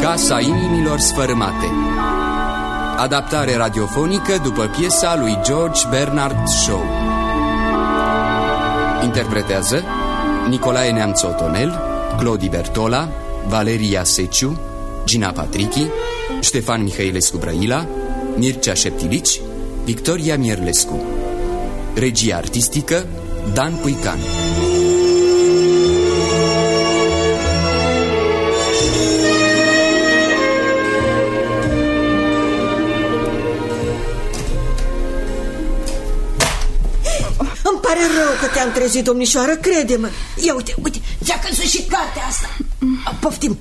Casa inimilor sfărâmate. Adaptare radiofonică după piesa lui George Bernard Shaw. Interpretează Nicolae Neamț-Otonel, Clodi Bertola, Valeria Seciu, Gina Patrichi, Ștefan Mihailescu Brăila, Mircea Șeptilici, Victoria Mierlescu. Regia artistică Dan Puican. Îmi pare rău că te-am trezit, domnișoară, crede-mă. Ia uite, ți-a căzut și cartea asta. Poftim.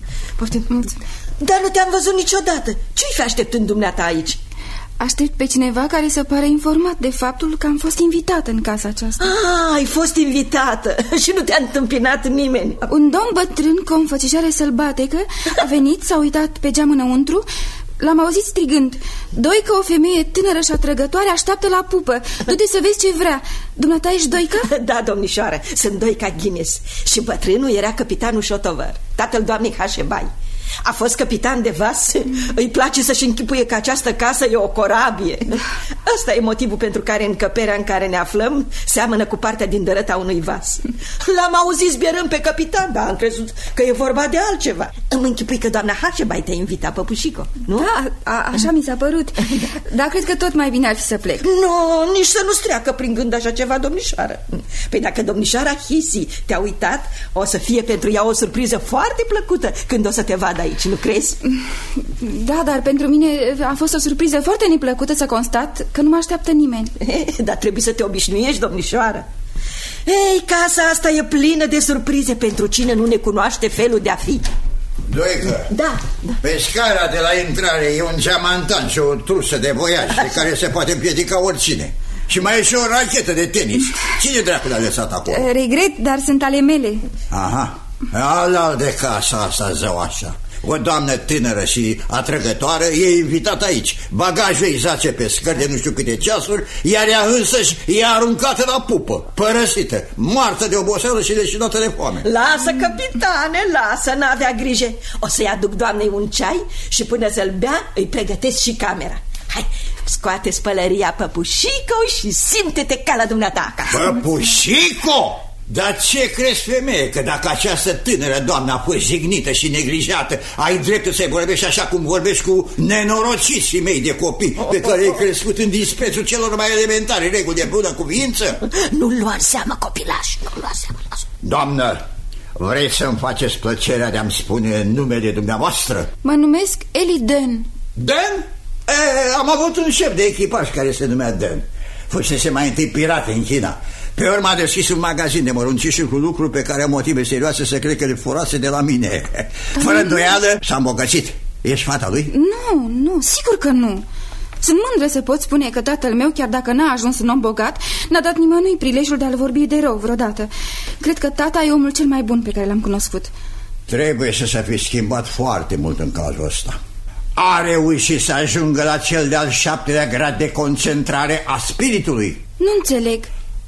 Dar nu te-am văzut niciodată. Ce-i fi așteptând dumneata aici? Aștept pe cineva care să pară informat de faptul că am fost invitată în casa aceasta. Ai fost invitată și nu te-a întâmpinat nimeni. Un domn bătrân cu o înfățișare sălbatecă a venit, s-a uitat pe geam înăuntru. L-am auzit strigând: Doică, o femeie tânără și atrăgătoare, așteaptă la pupă. Du-te să vezi ce vrea. Dumneata ești Doica? Da, domnișoară, sunt Doica Guinness. Și bătrânul era capitanul Șotovăr, tatăl doamnei Hașebai. A fost capitan de vas. Îi place să-și închipuie că această casă e o corabie. Ăsta e motivul pentru care încăperea în care ne aflăm seamănă cu partea din dărăta unui vas. L-am auzit zbierând pe capitan, dar am crezut că e vorba de altceva. Îmi închipui că doamna Hașebai te invita, păpușico, nu? Da, așa mi s-a părut. Dar cred că tot mai bine ar fi să plec. Nu, nici să nu-ți treacă prin gând așa ceva, domnișoară. Păi dacă domnișoara Hisi te-a uitat, o să fie pentru ea o surpriză foarte plăcută când o să te vadă aici, nu crezi? Da, dar pentru mine a fost o surpriză foarte neplăcută să constat că nu mă așteaptă nimeni. Dar trebuie să te obișnuiești, domnișoară. Ei, casa asta e plină de surprize pentru cine nu ne cunoaște felul de a fi. Doică, da. Pe scara de la intrare e un geamantan și o trusă de voiaj de care se poate împiedica oricine. Și mai e și o rachetă de tenis. Cine dracu l-a lăsat acolo? Regret, dar sunt ale mele. Aha, al de casa asta, zău așa. O doamnă tânără și atrăgătoare e invitată aici. Bagajul ei zace pe scări de nu știu câte ceasuri, iar ea însăși e aruncată la pupă, părăsită, moartă de oboseală și leșinată de foame. Lasă, capitane, lasă, n-avea grijă. O să-i aduc doamnei un ceai și până să-l bea îi pregătesc și camera. Hai, scoate spălăria, păpușico, și simte-te ca la dumneata acasă. Păpușico? Dar ce crezi, femeie, că dacă această tânără doamnă a fost jignită și neglijată, ai dreptul să-i vorbești așa cum vorbești cu nenorociții mei de copii, pe care i-ai crescut în disprețul celor mai elementare reguli de bună cuvință? Nu lua în seamă, copilaș, nu lua în seamă. Doamnă, vrei să-mi faceți plăcerea de a-mi spune numele dumneavoastră? Mă numesc Eli Dan. Dan? Am avut un șef de echipaj care se numea Dan. Fusese mai întâi pirat în China. Pe urmă a deschis un magazin de măruncișuri cu lucruri pe care am motive serioase să cred că le furase de la mine. Fără îndoială s-a îmbogățit. Ești fata lui? Nu, sigur că nu. Sunt mândră să pot spune că tatăl meu, chiar dacă n-a ajuns un om bogat, n-a dat nimănui prilejul de a-l vorbi de rău vreodată. Cred că tata e omul cel mai bun pe care l-am cunoscut. Trebuie să se fi schimbat foarte mult în cazul ăsta. A reușit să ajungă la cel de-al 7-lea grad de concentrare a spiritului. Nu înțeleg.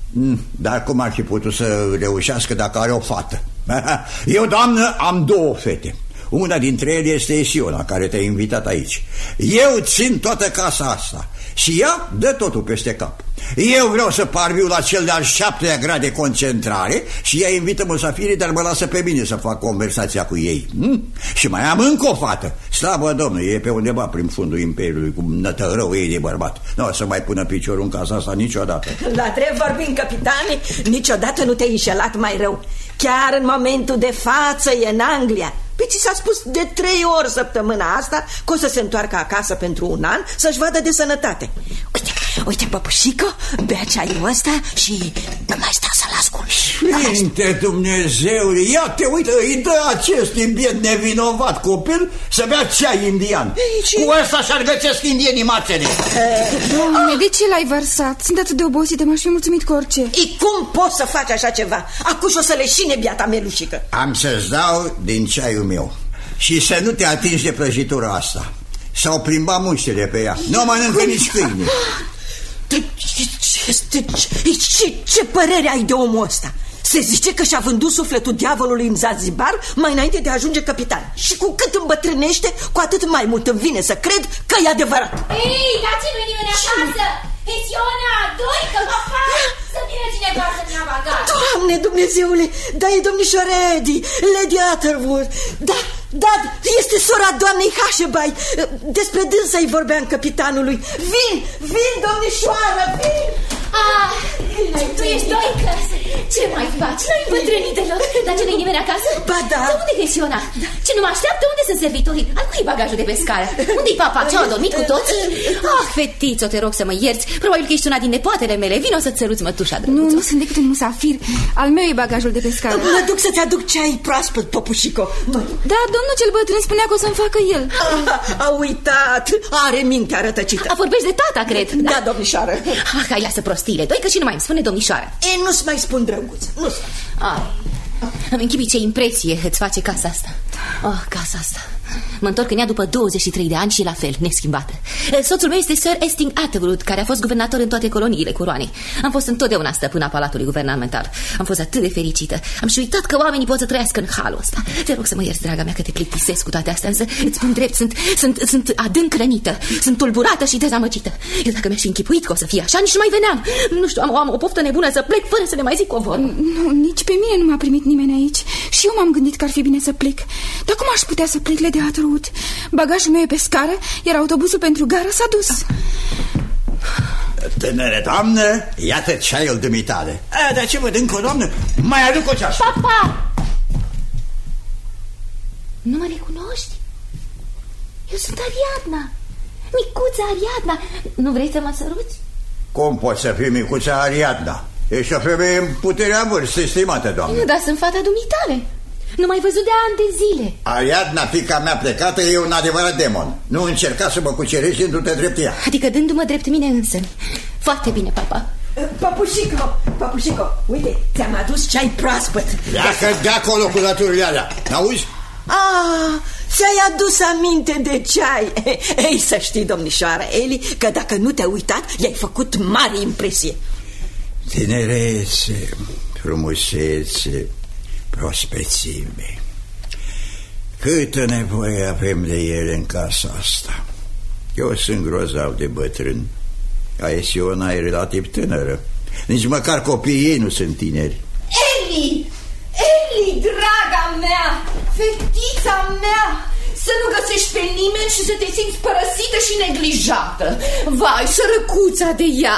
Dar cum ar fi putut să reușească dacă are o fată? Eu, doamnă, am 2 fete. Una dintre ele este Esiona, care te-a invitat aici. Eu țin toată casa asta și ea dă totul peste cap. Eu vreau să parviu la cel de-al 7-lea grad de concentrare și ea invită musafirii, dar mă lasă pe mine să fac conversația cu ei. Și mai am încă o fată. Slavă Domnului, e pe undeva prin fundul Imperiului cu nătărău ei de bărbat. Nu o să mai pună piciorul în casa asta niciodată. La drept vorbind, capitane, niciodată nu te-ai înșelat mai rău. Chiar în momentul de față e în Anglia. Păi ți s-a spus de 3 ori săptămâna asta că o să se întoarcă acasă pentru un an să-și vadă de sănătate. Uite, păpușico, bea ceaiul ăsta și nu mai sta să-l asculti. Sfinte Dumnezeule, ia te uită, îi dă acestui biet nevinovat copil să bea ceai indian. Cu ăsta și-ar găsesc indienii mațene. Doamne, de ce l-ai vărsat? Sunt atât de obosită, m-aș fi mulțumit cu orice. Cum poți să faci așa ceva? Acuși o să leșine biata melușică. Am să-ți dau din ceaiul meu și să nu te atingi de prăjitura asta. S-au plimbat muștele pe ea. Nu mănâncă nici câine. Ce părere ai de omul ăsta? Se zice că și-a vândut sufletul diavolului în Zanzibar mai înainte de a ajunge capitan. Și cu cât îmbătrânește, cu atât mai mult îmi vine să cred că e adevărat. Ei, dați nu-i nimeni acasă! Pensiona, Doică, papa! Să vină cineva să-mi ia bagaj! Doamne Dumnezeule, da, e domnișoara Eddie, Lady Atterwood. Da, este sora doamnei Hasheby. Despre dânsa-i vorbeam capitanului. Vin, domnișoară, vin! Ah, tu ești Doică! Ce mai faci? N-ai îmbătrânit deloc? Dar ce, n-ai nimeni acasă? Ba da. Dar unde e Pensiona? Ce nu mă așteaptă? Unde sunt servitorii? Al cui e bagajul de pe scară? Unde-i papa? Ce-au adormit cu toții? Ah, fetițo, te rog să mă ierți. Probabil că ești una din nepoatele mele. Vino să-ți săruți mătușa, drăguțo. Nu sunt decât un musafir. Al meu e bagajul de pe scară. Mă duc să-ți aduc ceai proaspăt, Popușico. Da, domnul cel bătrân spunea că o să-mi facă el. A uitat. Are mintea rătăcită. Vorbești de tata, cred. Da, domnișoară. Hai, lasă prostiile. Doică și nu mai îmi spune domnișoară. Nu-ți mai spun, drăguț. Nu-ți. Îmi închipui ce impresie îți face casa asta. Casa asta. Mă întorc în ea după 23 de ani și la fel, neschimbată. Soțul meu este Sir Esting Atterwood, care a fost guvernator în toate coloniile coroanei. Am fost întotdeauna stăpâna palatului guvernamental. Am fost atât de fericită. Am și uitat că oamenii pot să trăiască în halul ăsta. Te rog să mă ierți, draga mea, că te plictisesc cu toate astea, însă îți spun drept, sunt adânc rănită. Sunt tulburată și dezamăgită. Eu dacă mi-aș fi închipuit că o să fie așa, nici nu mai veneam. Nu știu, am o poftă nebună să plec fără să le mai zic o vorbă. Nu, nici pe mine nu m-a primit nimeni aici. Și eu m-am gândit că ar fi bine să plec. Dar cum aș putea să plec, Lady Atterwood? Bagajul meu e pe scară, iar autobuzul pentru gară s-a dus. Tânăre doamnă, iată ceaiul dumitale. Dar ce văd încă o doamnă? Mai aduc o ceașă. Papa! Nu mă recunoști? Eu sunt Ariadna, micuța Ariadna. Nu vrei să mă săruți? Cum poți să fii micuța Ariadna? Ești o femeie în puterea vârstei, stimată doamnă. Dar sunt fata dumitale. Nu m-ai văzut de ani de zile. Ariadna, fiica mea plecată, e un adevărat demon. Nu încerca să mă cucerești dându-te drept ea. Adică dându-mă drept mine însă. Foarte bine, papa. Papușico, uite, ți-am adus ceai proaspăt. Dacă de acolo cu lăturile alea, n-auzi? Ți-ai adus aminte de ceai. Ei, să știi, domnișoară Eli, că dacă nu te-ai uitat, i-ai făcut mare impresie. Tinerețe, frumusețe, prospețime. Câtă nevoie avem de ele în casa asta. Eu sunt grozav de bătrân. Aesiona e relativ tânără. Nici măcar copiii ei nu sunt tineri. Eli, draga mea, fetița mea, să nu găsești pe nimeni și să te simți părăsită și neglijată. Vai, sărăcuța de ea.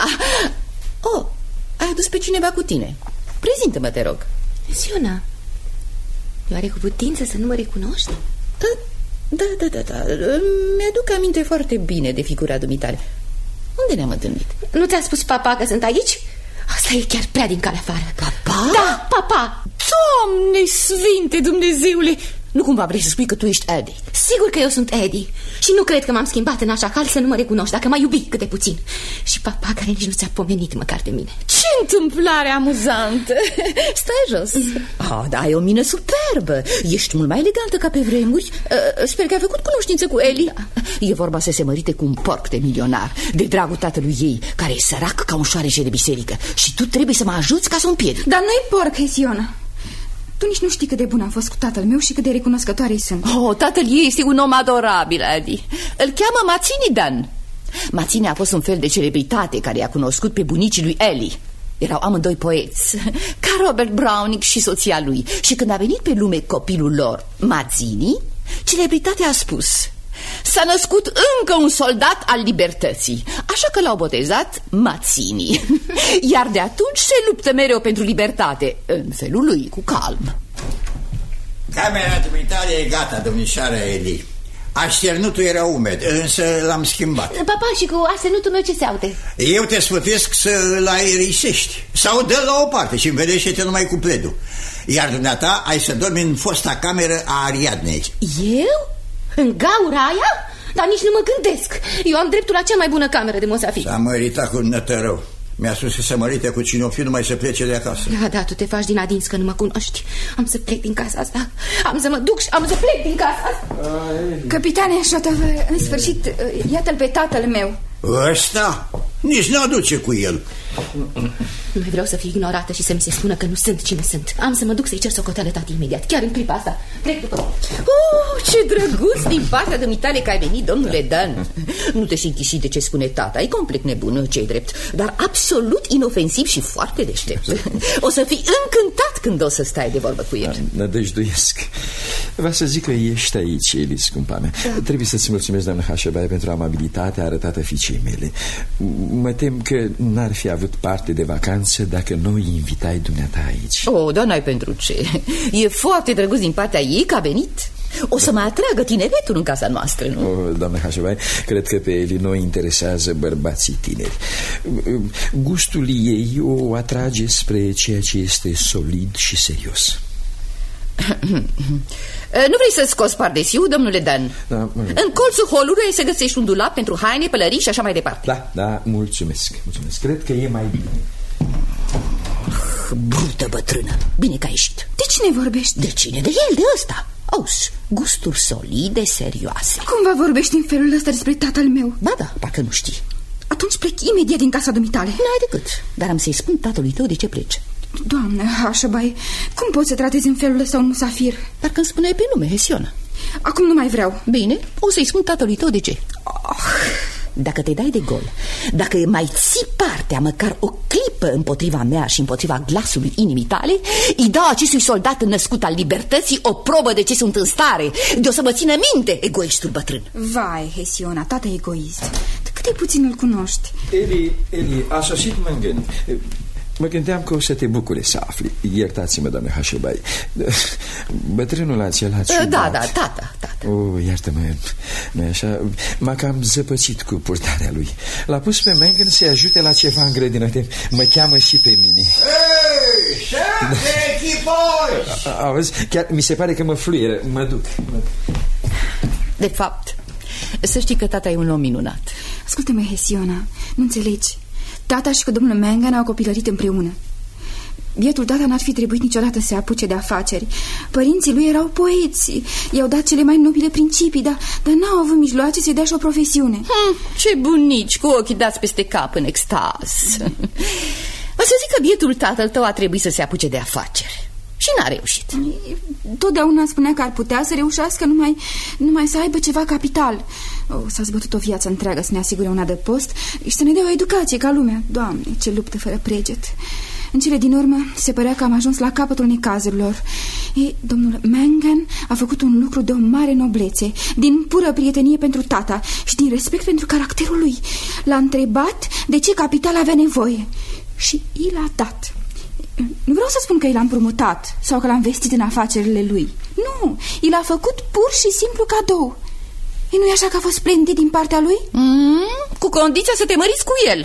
Ai adus pe cineva cu tine. Prezintă-mă, te rog. Siona, oare cu putință să nu mă recunoști? Da. Mi-aduc aminte foarte bine de figura dumitale. Unde ne-am întâlnit? Nu ți-a spus papa că sunt aici? Asta e chiar prea din calea afară. Papa? Da, papa. Doamne sfinte, Dumnezeule! Nu cumva vrei să spui că tu ești Eddie? Sigur că eu sunt Eddie. Și nu cred că m-am schimbat în așa hal să nu mă recunoști, dacă m-ai iubit cât de puțin. Și papa care nici nu ți-a pomenit măcar de mine. Ce întâmplare amuzantă! Stai jos. Da, ai o mină superbă. Ești mult mai elegantă ca pe vremuri. Sper că ai făcut cunoștință cu Eli. E vorba să se mărite cu un porc de milionar, de dragul tatălui ei, care e sărac ca un șoarece de biserică. Și tu trebuie să mă ajuți ca să o împiedic. Dar nu-i porc, Hesiona. Tu nici nu știi cât de bun am fost cu tatăl meu și cât de recunoscătoare-i sunt. Tatăl ei este un om adorabil, Eddie. Îl cheamă Mazzini Dan. Mazzini a fost un fel de celebritate care i-a cunoscut pe bunicii lui Eli. Erau amândoi poeți, ca Robert Browning și soția lui. Și când a venit pe lume copilul lor, Mazzini, celebritatea a spus: s-a născut încă un soldat al libertății. Așa că l-au botezat Mazzini. Iar de atunci se luptă mereu pentru libertate, în felul lui, cu calm. Camera dumitale e gata, domnișoară Eli. Așternutul era umed, însă l-am schimbat. Papa, și cu așternutul meu ce se aude? Eu te sfătuiesc să îl aerisești sau dă la o parte și învelește-te numai cu pledul. Iar dumneata ai să dormi în fosta cameră a Ariadnei. Eu? În gaura aia? Dar nici nu mă gândesc. Eu am dreptul la cea mai bună cameră de mosafir. S-a măritat cu un nătărău. Mi-a spus că se mărite cu cine o fi, numai să plece de acasă. Da, tu te faci din adins că nu mă cunoști. Am să plec din casa asta. Am să mă duc și am să plec din casa asta. Capitane Șotov, în sfârșit, iată-l pe tatăl meu. Ăsta? Nici n-aduce cu el. Nu mai vreau să fiu ignorată și să mi se spună că nu sunt cine sunt. Am să mă duc să-i cer socoteală tati imediat, chiar în clipa asta. Plec după. Ce drăguț din partea dumitale că ai venit, domnule Dan. Nu te și închiși de ce spune tata. E complet nebună, ce-i drept, dar absolut inofensiv și foarte deștept. O să fii încântat când o să stai de vorbă cu el. Nădăjduiesc. Vreau să zic că ești aici, Eli, scumpa mea. Trebuie să-ți mulțumesc, doamnă Hașebai, pentru amabilitatea arătată fiicei mele. Mă tem că n-ar fi avut parte de vacanță dacă nu îi invitai dumneata aici. Dar n-ai pentru ce. E foarte drăguț din partea ei că a venit. O să mai atragă tineretul în casa noastră, nu? Doamne Hașebai, cred că pe Eli nu interesează bărbații tineri. Gustul ei o atrage spre ceea ce este solid și serios. Nu vrei să scoți pardesiu, domnule Dan? Da, în colțul holului se găsești un dulap pentru haine, pălării și așa mai departe. Da, mulțumesc. Cred că e mai bine. Brută bătrână. Bine că ai ieșit. De cine vorbești? De cine? De el, de ăsta. Auzi, gusturi solide, serioase. Cum vă vorbești în felul ăsta despre tatăl meu? Da, parcă nu știi. Atunci plec imediat din casa dumitale. N-ai decât, dar am să-i spun tatălui tău de ce pleci. Doamnă Hașebai, cum poți să tratezi în felul ăsta un musafir? Parcă îmi spuneai pe nume, Hesiona. Acum nu mai vreau. Bine, o să-i spun tatălui tău de ce. Dacă te dai de gol, dacă mai ții partea măcar o clipă împotriva mea și împotriva glasului inimii tale, îi dau acestui soldat născut al libertății o probă de ce sunt în stare, de o să mă țină minte, egoistul bătrân. Vai, Hesiona, tată egoist, de cât de puțin îl cunoști. Eli, a sosit Mangan. Mă gândeam că o să te bucure să afli. Iertați-mă, doamne Hașebai. Bătrânul acela Da, tata. Iartă-mă, nu-i așa? M-a cam zăpăcit cu purtarea lui. L-a pus pe Mangan să-i ajute la ceva în grădină. Mă cheamă și pe mine. Hei, șef de echipaj! Auzi, chiar mi se pare că mă fluieră. Mă duc. De fapt, să știi că tata e un om minunat. Ascultă-mă, Hesiona, nu înțelegi. Tata și cu domnul Mangan au copilărit împreună. Bietul tata n-ar fi trebuit niciodată să se apuce de afaceri. Părinții lui erau poeți, i-au dat cele mai nobile principii, dar n-au avut mijloace să-i dea și o profesiune. Ce bunici, cu ochii dați peste cap în extaz. O să zic că bietul tatăl tău a trebuit să se apuce de afaceri și n-a reușit. Totdeauna spunea că ar putea să reușească numai să aibă ceva capital. S-a zbătut o viață întreagă să ne asigure un adăpost și să ne dea o educație ca lumea. Doamne, ce luptă fără preget. În cele din urmă se părea că am ajuns la capătul necazurilor. Domnul Mangan a făcut un lucru de o mare noblețe, din pură prietenie pentru tata și din respect pentru caracterul lui. L-a întrebat de ce capital avea nevoie și i l-a dat. Nu vreau să spun că i l-a împrumutat sau că l-a investit în afacerile lui. Nu, i l-a făcut pur și simplu cadou. Nu e așa că a fost splendid din partea lui? Cu condiția să te măriți cu el.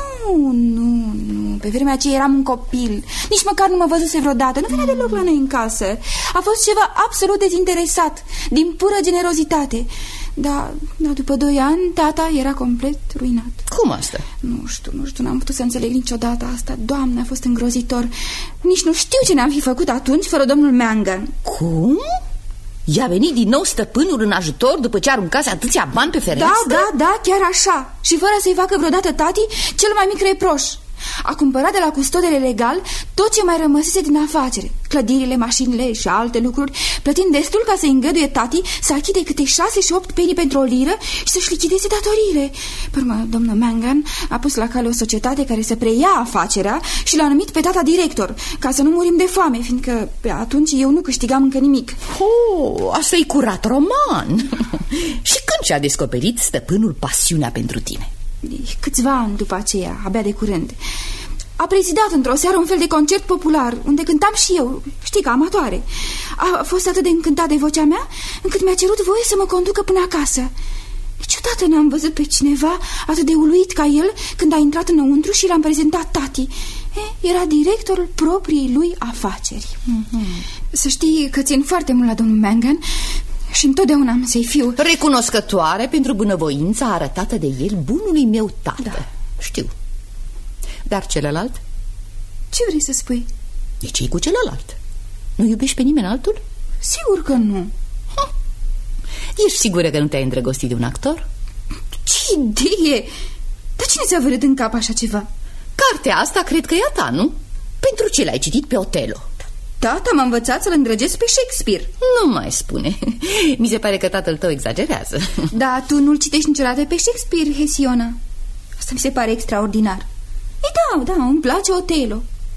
Nu. Pe vremea aceea eram un copil. Nici măcar nu mă văzuse vreodată. Nu venea deloc la noi în casă. A fost ceva absolut dezinteresat, din pură generozitate. Dar după 2 ani tata era complet ruinat. Cum asta? Nu știu, n-am putut să înțeleg niciodată asta. Doamne, a fost îngrozitor. Nici nu știu ce ne-am fi făcut atunci fără domnul Mangan. Cum? I-a venit din nou stăpânul în ajutor după ce aruncase atâția bani pe fereastră? Da, chiar așa. Și fără să-i facă vreodată tati cel mai mic reproș. A cumpărat de la custodele legal tot ce mai rămăsese din afacere, clădirile, mașinile și alte lucruri, plătind destul ca să îngăduie tati să achite câte 6 și 8 penii pentru o liră și să-și lichideze datoriile. Pe urmă, domnul Mangan a pus la cale o societate care să preia afacerea și l-a numit pe tata director, ca să nu murim de foame, fiindcă pe atunci eu nu câștigam încă nimic. Asta e curat roman. Și când și-a descoperit stăpânul pasiunea pentru tine? Câțiva ani după aceea, abia de curând. A prezidat într-o seară un fel de concert popular, unde cântam și eu, știi, ca amatoare. A fost atât de încântat de vocea mea, încât mi-a cerut voie să mă conducă până acasă. Niciodată n-am văzut pe cineva atât de uluit ca el când a intrat înăuntru și l-am prezentat tati. Era directorul propriei lui afaceri. Să știi că țin foarte mult la domnul Mangan și întotdeauna am să-i fiu recunoscătoare pentru bunăvoința arătată de el bunului meu tată. Da. Știu. Dar celălalt? Ce vrei să spui? De ce-i cu celălalt? Nu iubești pe nimeni altul? Sigur că nu. Ești sigură că nu te-ai îndrăgostit de un actor? Ce idee! Dar cine ți-a vărât în cap așa ceva? Cartea asta cred că e a ta, nu? Pentru ce l-ai citit pe Otelo? Tata m-a învățat să-l îndrăgesc pe Shakespeare. Nu mai spune. Mi se pare că tatăl tău exagerează. Da, tu nu-l citești niciodată pe Shakespeare, Hesiona. Asta mi se pare extraordinar. Da, îmi place Otelo.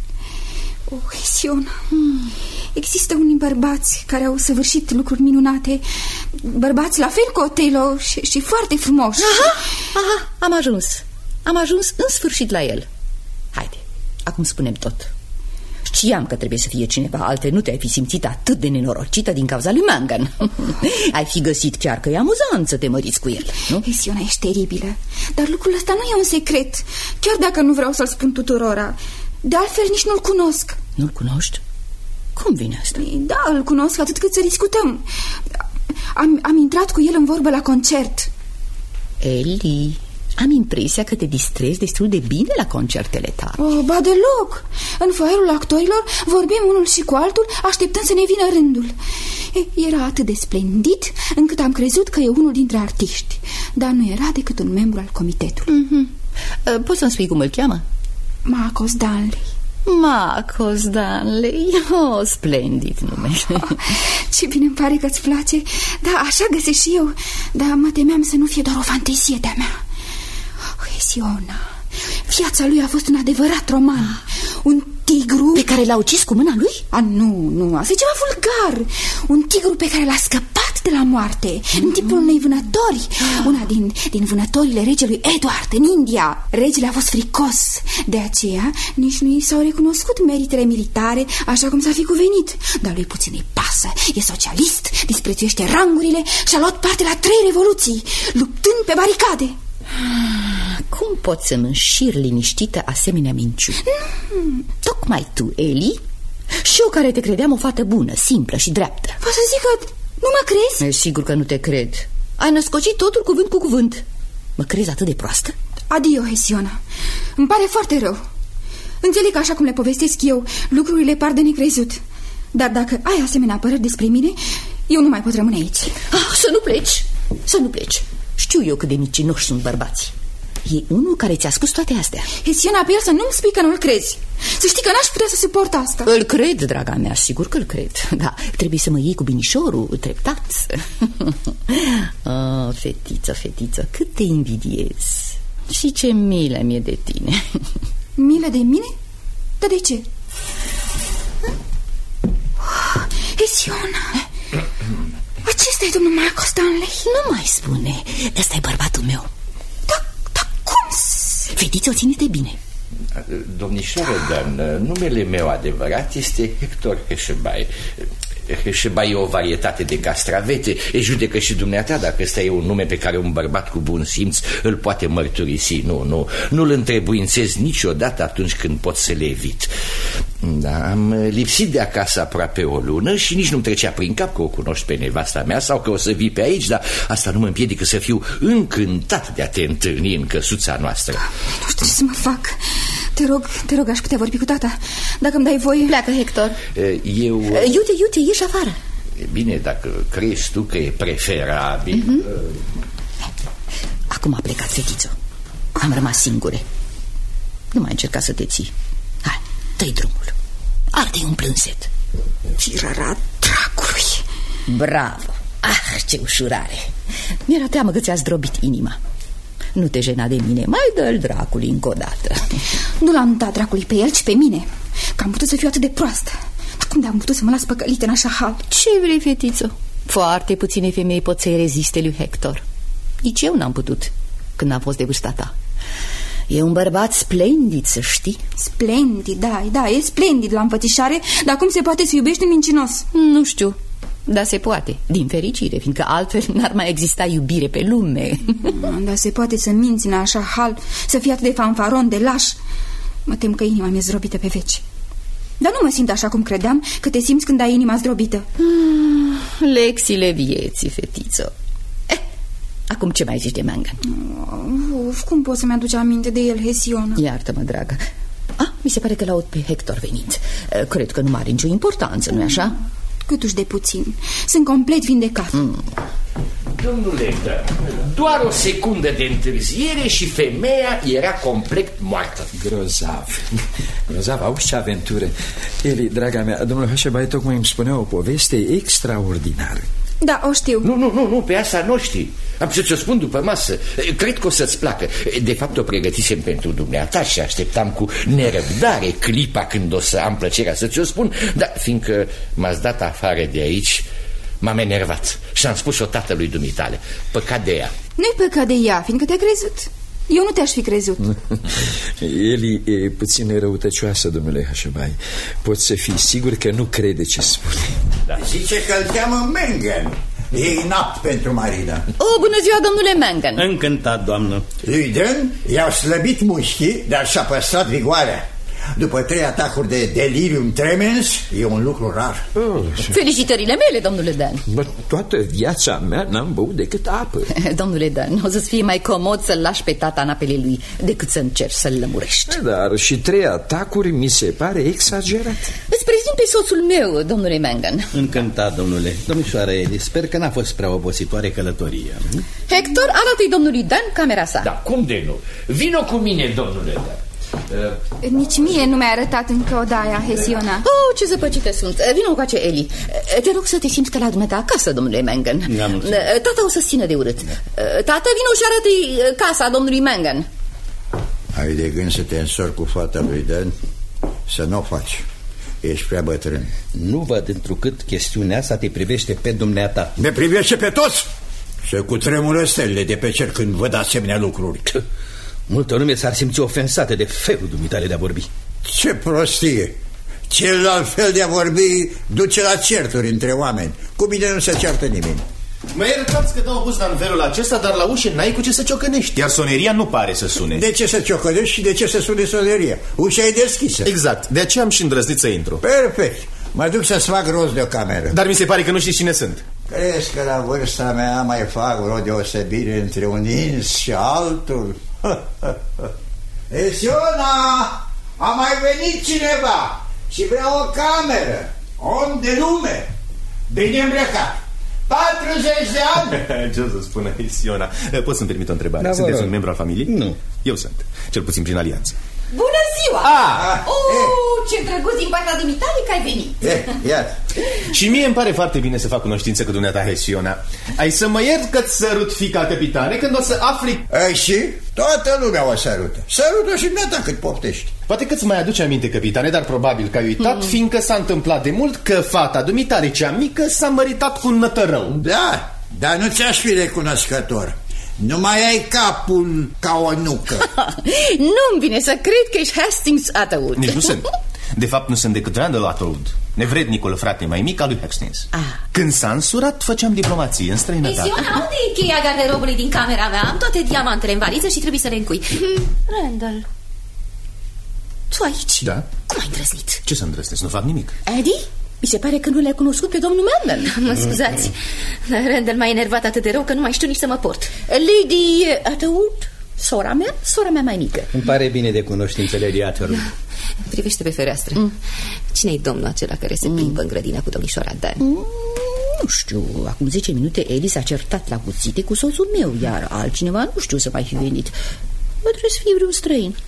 Hesiona, există unii bărbați care au săvârșit lucruri minunate. Bărbați la fel cu Otelo și foarte frumoși. Aha, am ajuns în sfârșit la el. Haide, acum spunem tot. Știam că trebuie să fie cineva, altfel nu te-ai fi simțit atât de nenorocită din cauza lui Mangan. Ai fi găsit chiar că e amuzant să te măriți cu el, nu? Hesiona, ești teribilă. Dar lucrul ăsta nu e un secret, chiar dacă nu vreau să-l spun tuturora. De altfel nici nu-l cunosc. Nu-l cunoști? Cum vine asta? Da, îl cunosc atât cât să discutăm. Am intrat cu el în vorbă la concert. Eli, am impresia că te distrezi destul de bine la concertele tale. Ba deloc. În foaierul actorilor vorbim unul și cu altul, așteptând să ne vină rândul. Era atât de splendid încât am crezut că e unul dintre artiști, dar nu era decât un membru al comitetului. Poți să-mi spui cum îl cheamă? Marcos Danley. Marcos Danley. Splendid nume. Ce bine îmi pare că-ți place. Da, așa găsesc și eu. Dar mă temeam să nu fie doar o fantezie de-a mea. Hesiona, viața lui a fost un adevărat roman. Un tigru pe care l-a ucis cu mâna lui? Nu, asta e ceva vulgar. Un tigru pe care l-a scăpat de la moarte în timpul unei vânători. Una din vânătorile regelui Edward în India. Regele a fost fricos. De aceea nici nu i s-au recunoscut meritele militare așa cum s-ar fi cuvenit. Dar lui puțin îi pasă. E socialist, disprețuiește rangurile și a luat parte la 3 revoluții, luptând pe baricade. Cum poți să-mi înșiri liniștită asemenea minciuni? Tocmai tu, Eli, și eu care te credeam o fată bună, simplă și dreaptă. Poți să zic că nu mă crezi? Sigur că nu te cred. Ai născocit totul cuvânt cu cuvânt. Mă crezi atât de proastă? Adio, Hesiona. Îmi pare foarte rău. Înțeleg că așa cum le povestesc eu, lucrurile par de necrezut. Dar dacă ai asemenea păreri despre mine, eu nu mai pot rămâne aici. Să nu pleci. Știu eu cât de micinoși sunt bărbații. E unul care ți-a spus toate astea. Hesiona, pe el să nu-mi spui că nu-l crezi. Să știi că n-aș putea să suport asta. Îl cred, draga mea, sigur că îl cred. Da, trebuie să mă iei cu binișorul, treptat. Fetiță, cât te invidiez. Și ce milă mi-e de tine. Milă de mine? Dar de ce? Hesiona, acesta e domnul Marcos Danley. Nu mai spune, ăsta e bărbatul meu. Dar cum? Fetiță, ține-te bine. Domnișoară Dan, numele meu adevărat este Hector Heșebai. Heșebai e o varietate de castravete. Judecă și dumneata dacă ăsta e un nume pe care un bărbat cu bun simț îl poate mărturisi. Nu-l întrebuințez niciodată atunci când pot să le evit. Da, am lipsit de acasă aproape o lună și nici nu-mi trecea prin cap că o cunoști pe nevasta mea sau că o să vii pe aici, dar asta nu mă împiedică să fiu încântat de a te întâlni în căsuța noastră. Nu știu ce să mă fac. Te rog, aș putea vorbi cu tata. Dacă îmi dai voie. Pleacă, Hector. Iute, ieși afară. Bine, dacă crezi tu că e preferabil. Acum a plecat, fetiță. Am rămas singure. Nu mai încerca să te ții. Hai, dă-i drumul. Arde un plânset. Tirăra dracului. Bravo. Ce ușurare. Mi-era teamă că ți-a zdrobit inima. Nu te jena de mine, mai dă-l dracului încă o dată. Nu l-am dat dracului pe el, ci pe mine. Că am putut să fiu atât de proastă. Dar cum de-am putut să mă las păcălită în așa hal? Ce vrei, fetiță? Foarte puține femei pot să-i reziste lui Hector. Nici eu n-am putut când am fost de vârsta ta. E un bărbat splendid, să știi. Splendid, da, e splendid la înfățișare. Dar cum se poate să iubești un mincinos? Nu știu, dar se poate, din fericire, fiindcă altfel n-ar mai exista iubire pe lume. Dar se poate să minți în așa hal, să fii atât de fanfaron, de laș. Mă tem că inima mi-e zdrobită pe veci. Dar nu mă simt așa cum credeam că te simți când ai inima zdrobită. Lecțiile vieții, fetiță. Acum ce mai zici de Mangan? Cum poți să-mi aduci aminte de el, Hesiona? Iartă-mă, dragă. Mi se pare că l-aud pe Hector venind. Cred că nu are nicio importanță, nu-i așa? Câtuși de puțin. Sunt complet vindecat. Domnule, doar o secundă de întârziere și femeia era complet moartă. Grozav, auzi ce aventură. Eli, draga mea, domnul Hașebai tocmai îmi spunea o poveste extraordinară. Da, o știu. Nu, pe asta nu știi. Am să ți-o spun după masă. Cred că o să-ți placă. De fapt o pregătisem pentru dumneata și așteptam cu nerăbdare clipa când o să am plăcerea să ți-o spun. Dar fiindcă m-ați dat afară de aici, m-am enervat și am spus-o tatălui dumitale. Păcat de ea. Nu-i păcat de ea, fiindcă te-a crezut. Eu nu te-aș fi crezut. Eli e puțin răutăcioasă, domnule Hașebai. Poți să fii sigur că nu crede ce spune. Da. Zice că îl cheamă Mengen. E inapt pentru Marina. Bună ziua, domnule Mengen. Încântat, doamnă. Lui Dan i-au slăbit mușchii, dar și-a păstrat vigoarea. După 3 atacuri de delirium tremens, e un lucru rar. Felicitările mele, domnule Dan. Toată viața mea n-am băut decât apă. Domnule Dan, o să-ți fie mai comod să-l lași pe tata în apele lui decât să încerci să-l lămurești. Dar și 3 atacuri mi se pare exagerat. Îți prezint pe soțul meu, domnule Mengen. Încântat, domnule. Domnișoară Eli, sper că n-a fost prea obositoare călătoria. Hector, arată-i domnului Dan camera sa. Da, cum de nu? Vino cu mine, domnule Dan. Nici mie nu mi-a arătat încă odaia, Hesiona. Ce zăpăcite sunt. Vino cu acea Eli. Te rog să te simți ca la dumneata acasă, domnule Mengen. Tata o să-ți țină de urât. Tata, vino și arată-i casa domnului Mengen. Ai de gând să te însori cu fata lui Dan? Să nu o faci. Ești prea bătrân. Nu văd întrucât chestiunea asta te privește pe dumneata. Ne privește pe toți. Și cu tremură stelele de pe cer când văd asemenea lucruri. Multă lume s-ar simți ofensată de felul dumitale de a vorbi. Ce prostie! Celălalt fel de a vorbi duce la certuri între oameni. Cu mine nu se ceartă nimeni. Mă iertați că dau gust în felul acesta, dar la ușă n-ai cu ce să ciocănești. Iar soneria nu pare să sune. De ce să ciocănești și de ce să sune soneria? Ușa e deschisă. Exact, de aceea am și îndrăznit să intru. Perfect, mă duc să-ți fac rost de o cameră. Dar mi se pare că nu știți cine sunt. Crezi că la vârsta mea mai fac o deosebire între un ins și altul? Hesiona, a mai venit cineva și vrea o cameră. Om de lume, bine îmbrăcat, 40 de ani. Ce o să spună Hesiona? Pot să-mi permit o întrebare? Da, sunteți un membru al familiei? Nu. Eu sunt, cel puțin prin alianță. Bună ziua! Ce drăguț din partea dumitale că ai venit. Iată. Și mie îmi pare foarte bine să fac cunoștință cu dumneata, Hesiona. Ai să mă iert că-ți sărut fica capitane când o să afli... Și toată lumea o sărută. Sărută și dumneata cât poftești. Poate că-ți mai aduce aminte, capitane, dar probabil că ai uitat, fiindcă s-a întâmplat de mult că fata dumitale cea mică s-a măritat cu un nătărău. Da, dar nu ți-aș fi recunoscător. Nu mai ai capul ca o nucă. Nu-mi vine să cred că ești Hastings Atwood. Nici nu sunt. De fapt nu sunt decât Randall Atwood, nevrednicul frate mai mic al lui Hastings. Când s-a însurat, făceam diplomație în străinătate. Hesiona, unde e cheia garderobului din camera mea? Am toate diamantele în valiză și trebuie să le încui. Randall, tu aici? Da. Cum ai îndrăznit? Ce să îndrăznesc? Nu fac nimic. Eddie? Mi se pare că nu le-ai cunoscut pe domnul Mengen. Mă scuzați, Randall m-a enervat atât de rău că nu mai știu nici să mă port. Lady Atwood, sora mea mai mică. Îmi pare bine de cunoștință, Lady Atwood. Privește pe fereastră. Cine-i domnul acela care se plimbă în grădina cu domnișoara Dan? Nu știu, acum 10 minute Eli s-a certat la cuțite cu soțul meu, iar altcineva nu știu să mai fi venit. Trebuie să fie vreun străin.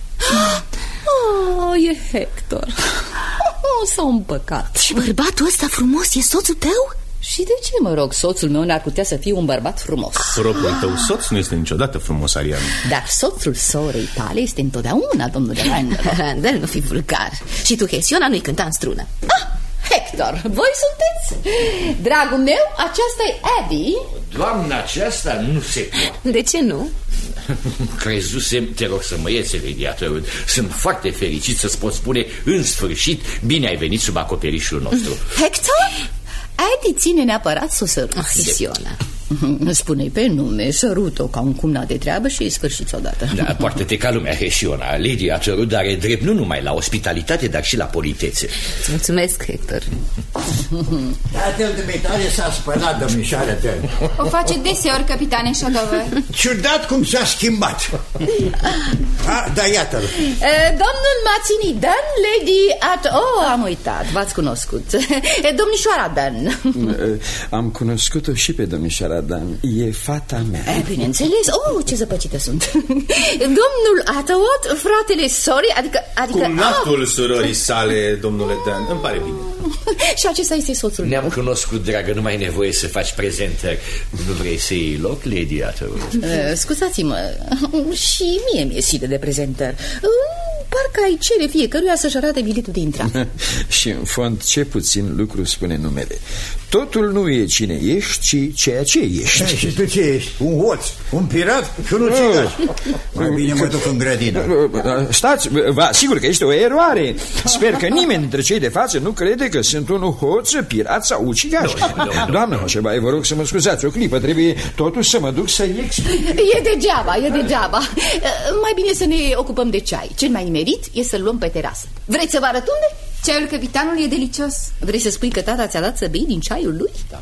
E Hector. S-a împăcat. Și bărbatul ăsta frumos e soțul tău? Și de ce, mă rog, soțul meu n-ar putea să fie un bărbat frumos? Propriul tău soț nu este niciodată frumos, Ariane. Dar soțul sorei tale este întotdeauna, domnule Randall. Randall, nu fi vulgar. Și tu, Hesiona, nu-i cânta în strună. Hector, voi sunteți? Dragul meu, aceasta e Eddie. Doamna aceasta nu se poate. De ce nu? Crezusem, te rog să mă ieți, Lady Atwood. Sunt foarte fericit să-ți pot spune în sfârșit bine ai venit sub acoperișul nostru. Hector? Eddie ține neapărat să o săruți. Hesiona, spune-i pe nume, sărut-o ca un cumnat de treabă și îi sfârșiți odată. Da, poartă-te ca lumea, Hesiona. Lady Atwood are drept nu numai la ospitalitate, dar și la politețe. Îți mulțumesc, Hector. Tatăl dumitale s-a spălat, domnișoară Dan. O face deseori, capitane Shotover. Ciudat cum s-a schimbat. Da, iată-l. Domnul Mazzini Dan, Lady am uitat, v-ați cunoscut. Domnișoara Dan. Am cunoscut-o și pe domnișoara domnișoara Dan, e fata mea. Bineînțeles. Ce zăpăcită sunt. Domnul Atwood, fratele sorii, adică... Cumnatul surorii sale, domnule Dan. Îmi pare bine. Și acesta este soțul meu. Ne-am cunoscut, dragă, nu mai e nevoie să faci prezentări. Nu vrei să iei loc, Lady Atwood? Scuzați-mă, și mie mi-e silă de prezentări. Parcă ai cere fiecăruia să-și arate biletul de intrare. Și în fond, ce puțin lucru spune numele. Totul nu e cine ești, ci ceea ce ești. Și tu ce ești? Un hoț, un pirat și un ucigaș. Mai bine mă duc în grădină. Stați, vă asigur că este o eroare. Sper că nimeni dintre cei de față nu crede că sunt un hoț, pirat sau ucigaș. Doamnă Hașebai, vă rog să mă scuzați o clipă. Trebuie totuși să mă duc să-i explic. E degeaba. Mai bine să ne ocupăm de ceai. Cel mai nimerit e să-l luăm pe terasă. Vreți să vă arăt unde? Ceaiul capitanului e delicios. Vrei să spui că tata ți-a dat să bei din ceaiul lui? Da.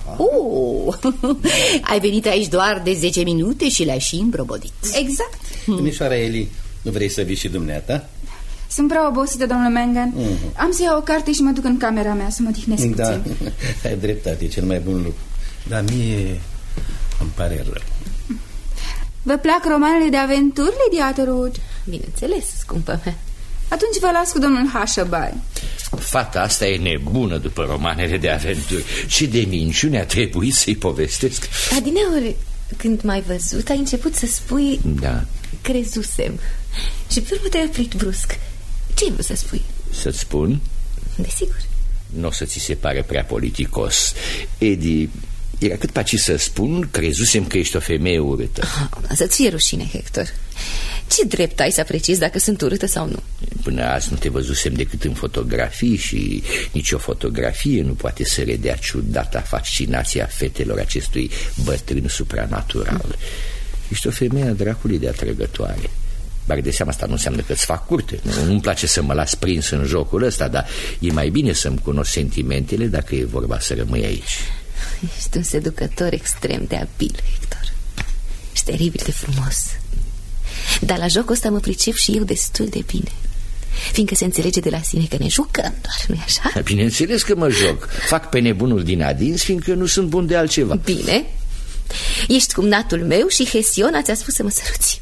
Ai venit aici doar de 10 minute și l-ai și îmbrobodit. Exact. Domnișoara Eli, nu vrei să vii și dumneata? Sunt prea obosită, domnule Mangan. Am să iau o carte și mă duc în camera mea să mă odihnesc puțin. Ai dreptate, e cel mai bun lucru. Dar mie îmi pare rău. Vă plac romanele de aventuri, Lady Atwood? Bineînțeles, scumpă mea. Atunci vă las cu domnul Hașebai. Fata asta e nebună după romanele de aventuri. Ce de minciune a trebuit să-i povestesc. Adineori, când m-ai văzut, ai început să spui... Da. Crezusem. Și pe urmă te-ai oprit brusc. Ce ai vrut să spui? Să-ți spun? Desigur. Nu o să ți se pare prea politicos. Eddie, era cât paci să spun, crezusem că ești o femeie urâtă. Să-ți fie rușine, Hector. Ce drept ai să apreciezi dacă sunt urâtă sau nu? Până azi nu te văzusem decât în fotografii și nicio fotografie nu poate să redea ciudata fascinația fetelor acestui bătrân supranatural. Ești o femeie a dracului de atrăgătoare. Dar de seama asta nu înseamnă că îți fac curte. Nu-mi place să mă las prins în jocul ăsta, dar e mai bine să-mi cunosc sentimentele dacă e vorba să rămâi aici. Ești un seducător extrem de abil, Hector. Ești teribil de frumos. Dar la jocul ăsta mă pricep și eu destul de bine, fiindcă se înțelege de la sine că ne jucăm doar, nu-i așa? Bineînțeles că mă joc. Fac pe nebunul din adins, fiindcă nu sunt bun de altceva. Bine. Ești cumnatul meu și Hesiona ți-a spus să mă săruți.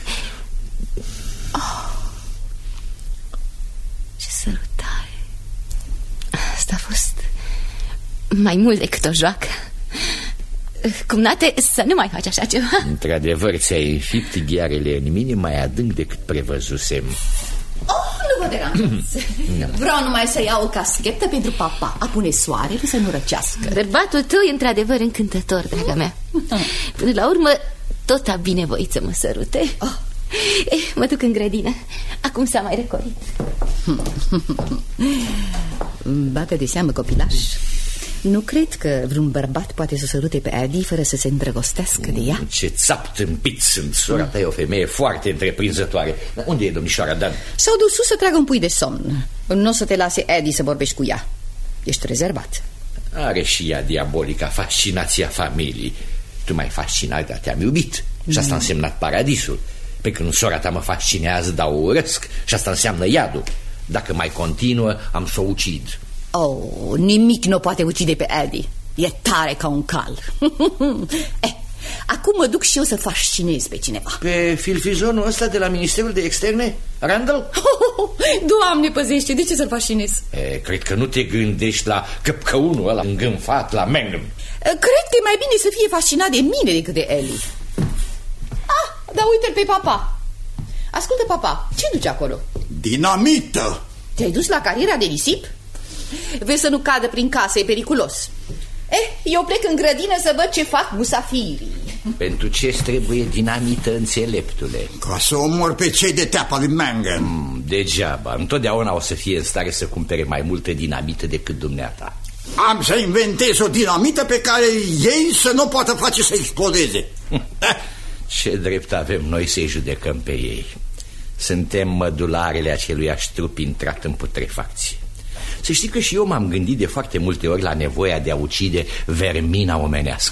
Ce sărutare. Asta a fost mai mult decât o joacă. Cumnate, să nu mai faci așa ceva. Într-adevăr, ți-ai înfipt ghearele în mine mai adânc decât prevăzusem. Nu vă deranjați. Vreau numai să iau o caschetă pentru papa. Apune soarele să nu răcească. Bărbatul tău e într-adevăr încântător, draga mea. Până la urmă, tot a binevoit să mă sărute. Mă duc în grădină. Acum s-a mai recolit. Bagă de seamă, copilaș. Nu cred că vreun bărbat poate să sărute pe Adi fără să se îndrăgostească de ea. Ce țap tâmpit sunt. Sora ta e o femeie foarte întreprinzătoare. Dar unde e domnișoara Dan? S-au dus sus să tragă un pui de somn. Nu o să te lase Adi să vorbești cu ea. Ești rezervat. Are și ea diabolica fascinația familiei. Tu m-ai fascinat, dar te-am iubit. Și asta a însemnat paradisul. Pe când sora ta mă fascinează, dar o urăsc. Și asta înseamnă iadul. Dacă mai continuă, am să o ucid. Nimic nu poate ucide pe Eddie. E tare ca un cal. Acum mă duc și eu să fascinez pe cineva. Pe filfizonul ăsta de la Ministerul de Externe? Randall? Doamne păzește, de ce să-l fascinez? Cred că nu te gândești la căpcăunul ăla îngânfat, la Mangum. Cred că e mai bine să fie fascinat de mine decât de Ellie. Dar uite-l pe papa. Ascultă, papa, ce duci acolo? Dinamită! Te-ai dus la cariera de nisip? Vezi să nu cadă prin casă, e periculos. Eu plec în grădină să văd ce fac musafirii. Pentru ce-ți trebuie dinamită, înțeleptule? Ca să omor pe cei de teapa lui Mangum. Degeaba, întotdeauna o să fie în stare să cumpere mai multe dinamită decât dumneata. Am să inventez o dinamită pe care ei să nu poată face să explodeze. Ce drept avem noi să-i judecăm pe ei? Suntem mădularele aceluiași trup intrat în putrefacție. Să știi că și eu m-am gândit de foarte multe ori la nevoia de a ucide vermina omenească.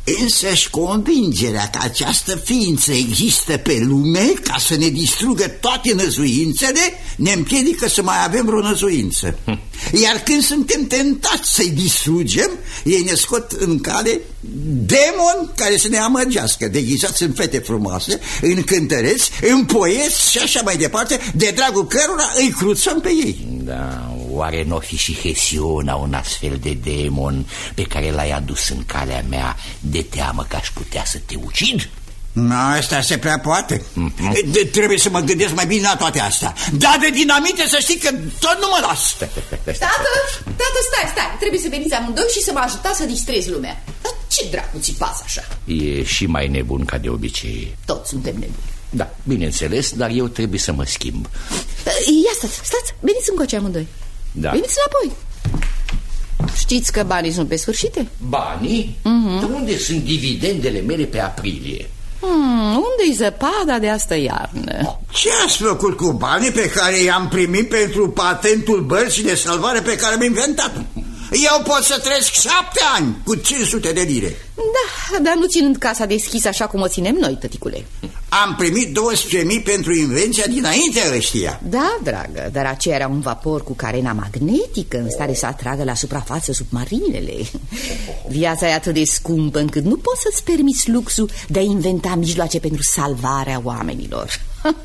Însăși convingerea că această ființă există pe lume ca să ne distrugă toate năzuințele ne împiedică să mai avem vreo năzuință. Iar când suntem tentați să-i distrugem, ei ne scot în cale demoni care să ne amăgească, deghizați în fete frumoase, în cântăreți, în poeți și așa mai departe, de dragul cărora îi cruțăm pe ei. Da, oare n-o fi și Hesiona un astfel de demon pe care l-ai adus în calea mea de teamă că aș putea să te ucid? Asta se prea poate. Trebuie să mă gândesc mai bine la toate astea. Da, de dinamite să știi că tot nu mă las. Tată, stai. Trebuie să veniți amândoi și să mă ajutați să distrezi lumea. Dar ce dracu țipați așa? E și mai nebun ca de obicei. Toți suntem nebuni. Da, bineînțeles, dar eu trebuie să mă schimb. Ia stați, veniți încoace amândoi. Da. Veniți înapoi. Știți că banii sunt pe sfârșite? Banii? De unde sunt dividendele mele pe aprilie? Unde-i zăpada de astă iarnă? Ce ați făcut cu banii pe care i-am primit pentru patentul bărții de salvare pe care am inventat? Eu pot să trăiesc 7 ani cu 500 de lire. Da, dar nu ținând casa deschisă așa cum o ținem noi, tăticule. Am primit 12.000 pentru invenția dinainte ăștia. Da, dragă, dar aceea era un vapor cu carena magnetică în stare să atragă la suprafață submarinele. Viața e atât de scumpă încât nu poți să-ți permiți luxul de a inventa mijloace pentru salvarea oamenilor.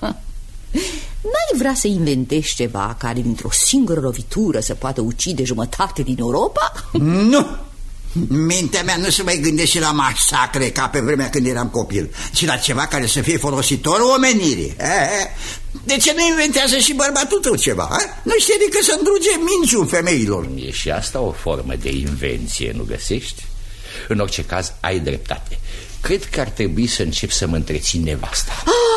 N-ai vrea să inventezi ceva care dintr-o singură lovitură să poată ucide jumătate din Europa? Nu! Mintea mea nu se mai gândește la masacre ca pe vremea când eram copil, ci la ceva care să fie folositor omenirii. De ce nu inventează și bărbatul tău ceva? Nu știe decât să îndruge minciuni femeilor. E și asta o formă de invenție, nu găsești? În orice caz, ai dreptate. Cred că ar trebui să încep să mă întrețin nevasta.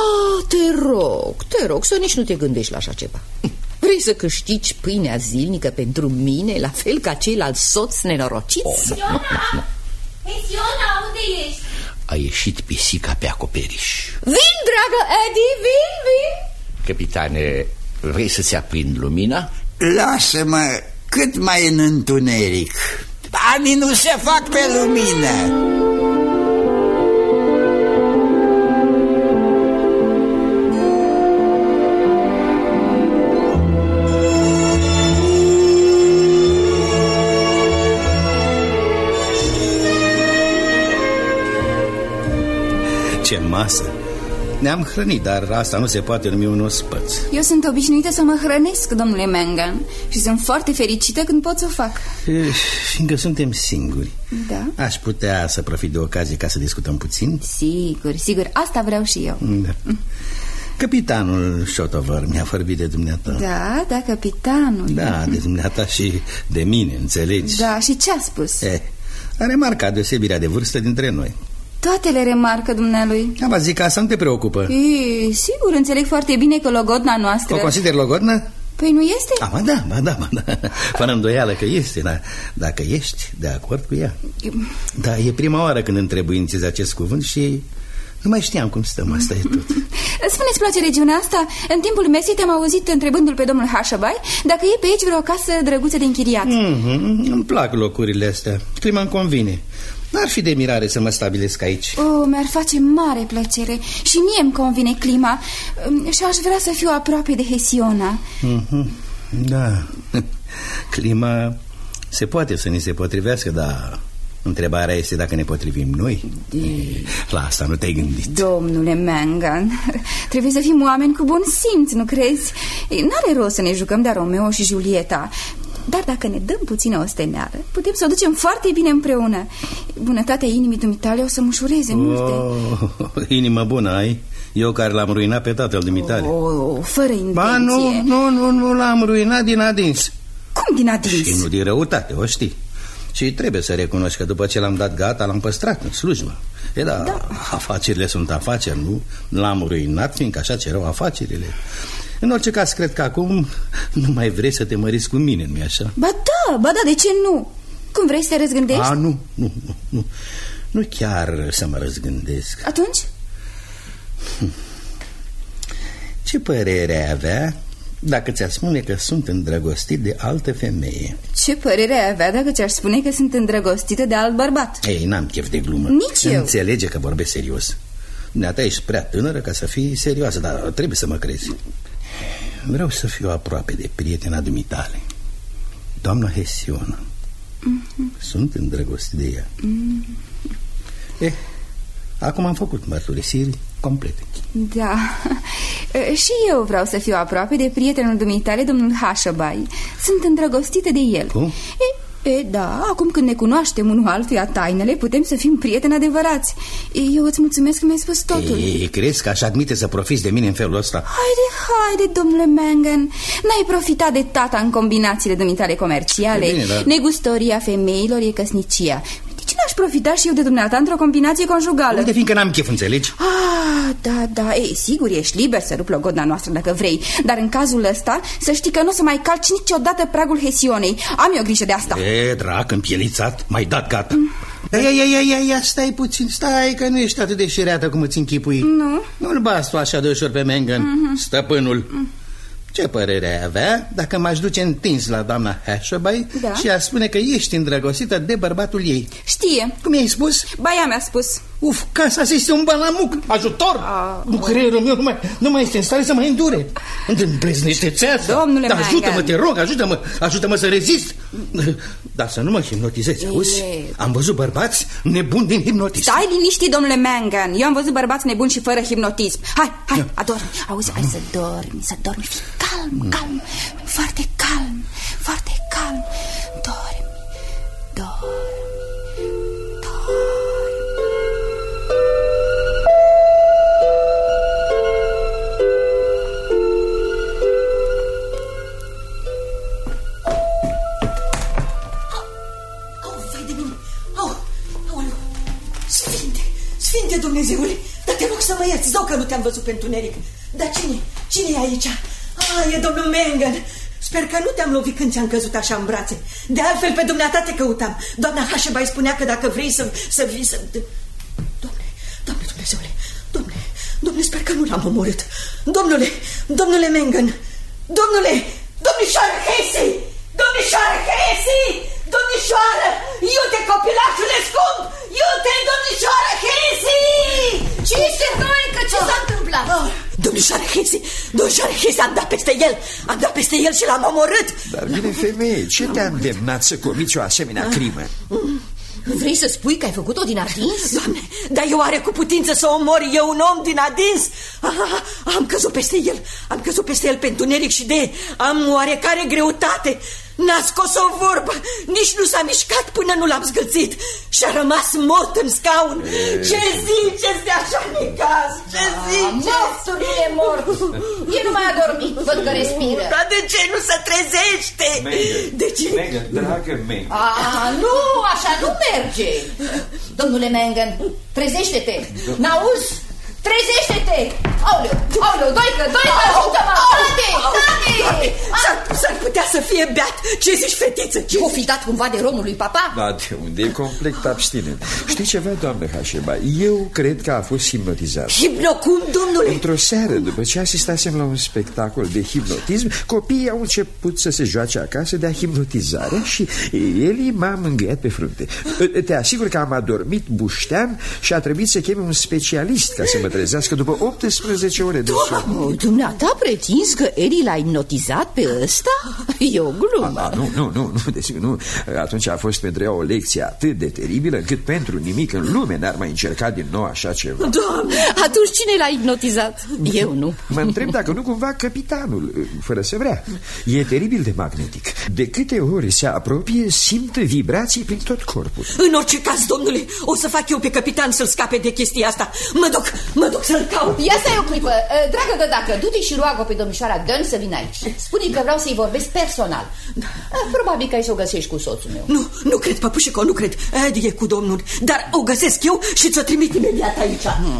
Te rog, să nici nu te gândești la așa ceva. Vrei să câștigi pâinea zilnică pentru mine, la fel ca ceilalți soți nenorociți? Hesiona, unde ești? A ieșit pisica pe acoperiș. Vin, dragă Eddie, vin! Capitane, vrei să-ți aprind lumina? Lasă-mă cât mai în întuneric. Banii nu se fac pe lumină. Ce masă! Ne-am hrănit, dar asta nu se poate numi un ospăț. Eu sunt obișnuită să mă hrănesc, domnule Mangan, și sunt foarte fericită când pot să o fac. Fiindcă suntem singuri. Da. Aș putea să profit de ocazie ca să discutăm puțin? Sigur, asta vreau și eu. Da. Capitanul Shotover mi-a vorbit de dumneata. Da, capitanul. Da, de dumneata și de mine, înțelegi? Da, și ce a spus? A remarcat deosebirea de vârstă dintre noi. Toate le remarcă dumnealui. Vă zic că asta nu te preocupă. Sigur, înțeleg foarte bine că logodna noastră... O consider logodnă? Păi nu este? Ba da. Fără îndoială că este, dar dacă ești de acord cu ea. Da, e prima oară când întrebuințezi acest cuvânt și nu mai știam cum stăm, asta e tot. Spuneți, place regiunea asta? În timpul mesei te-am auzit întrebându-l pe domnul Hashabai dacă e pe aici vreo casă drăguță de închiriat. Îmi plac locurile astea, clima îmi convine. N-ar fi de mirare să mă stabilesc aici. Mi-ar face mare plăcere. Și mie îmi convine clima. Și aș vrea să fiu aproape de Hesiona. Da. Clima se poate să ni se potrivească, dar întrebarea este dacă ne potrivim noi. La asta nu te-ai gândit. Domnule Mangan, trebuie să fim oameni cu bun simț, nu crezi? N-are rost să ne jucăm de Romeo și Julieta. Dar dacă ne dăm puțină osteneală, putem să o ducem foarte bine împreună. Bunătatea inimii dumitale o să-mi ușureze multe. Inimă bună ai? Eu care l-am ruinat pe tatăl dumitale. Fără intenție. Ba nu l-am ruinat din adins. Cum din adins? Și nu din răutate, o știi. Și trebuie să recunoști că după ce l-am dat gata, l-am păstrat în slujbă. Da, afacerile sunt afaceri, nu? L-am ruinat, fiindcă așa cerau afacerile. În orice caz, cred că acum nu mai vrei să te măriți cu mine, nu-i așa? Ba da, de ce nu? Cum vrei să te răzgândești? Nu chiar să mă răzgândesc. Atunci? Ce părere ai avea dacă ți-ar spune că sunt îndrăgostit de altă femeie. Ce părere ai avea dacă ți-aș spune că sunt îndrăgostită de alt bărbat? Ei, n-am chef de glumă. Nici eu. Înțelege că vorbesc serios. Dumneata ești prea tânără ca să fii serioasă, dar trebuie să mă crezi. Vreau să fiu aproape de prietena dumitale, doamna Hesiona. Sunt îndrăgostit de ea. Acum am făcut mărturisiri complete. Da. Și eu vreau să fiu aproape de prietenul dumitale, domnul Hașăbai. Sunt îndrăgostită de el. Cum? Da, acum când ne cunoaștem unul altuia tainele, putem să fim prieteni adevărați. Eu îți mulțumesc că mi-ai spus totul. Crezi că aș admite să profiți de mine în felul ăsta? Haide, domnule Mangan. N-ai profitat de tata în combinațiile dumitale comerciale. Bine, dar... Negustoria femeilor e căsnicia. De ce n-aș profita și eu de dumneata într-o combinație conjugală? Uite, fiindcă n-am chef, înțelegi? Da, sigur, ești liber să rupi logodna noastră dacă vrei. Dar în cazul ăsta, să știi că nu o să mai calci niciodată pragul Hesionei. Am eu grijă de asta. Drac, împielițat, m-ai dat gata. Ia, stai puțin, stai, că nu ești atât de șireată cum îți închipui. Nu-l bați tu așa de ușor pe Mangan, stăpânul. Ce părere ai avea dacă m-aș duce întins la doamna Hașăbai și a spune că ești îndrăgostită de bărbatul ei? Știe. Cum i-ai spus? Ea mi-a spus. Casa asta este un balamuc. Ajutor! Creierul meu nu mai este în stare să mă îndure. Împleznește-ți asta. Domnule Mangan. Ajută-mă, te rog, ajută-mă să rezist. Dar să nu mă hipnotizezi, auzi? Am văzut bărbați nebuni din hipnotism. Stai liniștit, domnule Mangan. Eu am văzut bărbați nebuni și fără hipnotism. Hai, adormi. Auzi, hai să dormi. Fii calm, foarte calm. Dormi. Sfinte Dumnezeule, dar te rog să mă ierți, zău că nu te-am văzut pe întuneric. Dar cine e aici? E domnul Mangan. Sper că nu te-am lovit când ți-am căzut așa în brațe. De altfel pe dumneata te căutam. Doamna Hașăbai spunea că dacă vrei să vii să... Doamne Dumnezeule, Doamne, sper că nu l-am omorât. Domnule Mangan, domnișoară Hesi, domnișoară, iute copilașule scump, iute domnișoară Hesi! Ce se întâmplă? Ce s-a întâmplat? Domnișoară Hesi, am dat peste el și l-am omorât. Dar bine, femeie, ce te-a îndemnat să comiți o asemenea crimă? Vrei să spui că ai făcut-o din adins? Doamne, dar eu oare cu putință să omor eu un om din adins? Am căzut peste el pe întuneric și am oarecare greutate. N-a scos o vorbă, nici nu s-a mișcat până nu l-am zgâlțit și a rămas mort în scaun. Ce ziceți de așa necaz? Ce ziceți? Moftul e mort. El nu mai a dormit, văd că respiră. Dar de ce nu se trezește? De ce? Mangan, dragă Mangan. Nu, așa nu merge. Domnule Mangan, trezește-te. N-auzi? Trezește-te! Aoleu, Doică, ajută-mă! Tate! S-ar putea să fie beat. Ce zici, fetiță? O fi dat cumva de romul lui papa? Da, de unde? E complet abstinent. Știi ceva, doamnă Hașeba? Eu cred că a fost hipnotizat. Cum, domnule? Într-o seară, după ce asistasem la un spectacol de hipnotism, copiii au început să se joace acasă de-a hipnotizare și Eli m-a mângâiat pe frunte. Te asigur că am adormit buștean și a trebuit să cheme un specialist ca să mă trezească după 18 ore de somn. Dumneata pretins că Eli l-a hipnotizat pe ăsta? E o glumă. Nu, desigur nu. Atunci a fost pentru ea o lecție atât de teribilă încât pentru nimic în lume n-ar mai încerca din nou așa ceva. Doamne! Atunci cine l-a hipnotizat? Eu nu. Mă întreb dacă nu cumva capitanul, fără să vrea. E teribil de magnetic. De câte ori se apropie, simt vibrații prin tot corpul. În orice caz, domnule, o să fac eu pe capitan să-l scape de chestia asta. Mă duc să-l caut. Ia stai o clipă. Dragă Gădacă, du-te și roagă pe domnișoara Dunn să vină aici. Spune că vreau să-i vorbesc personal. Probabil că ai să o găsești cu soțul meu. Nu cred, păpușico, nu cred. E cu domnul. Dar o găsesc eu și ți-o trimit imediat aici.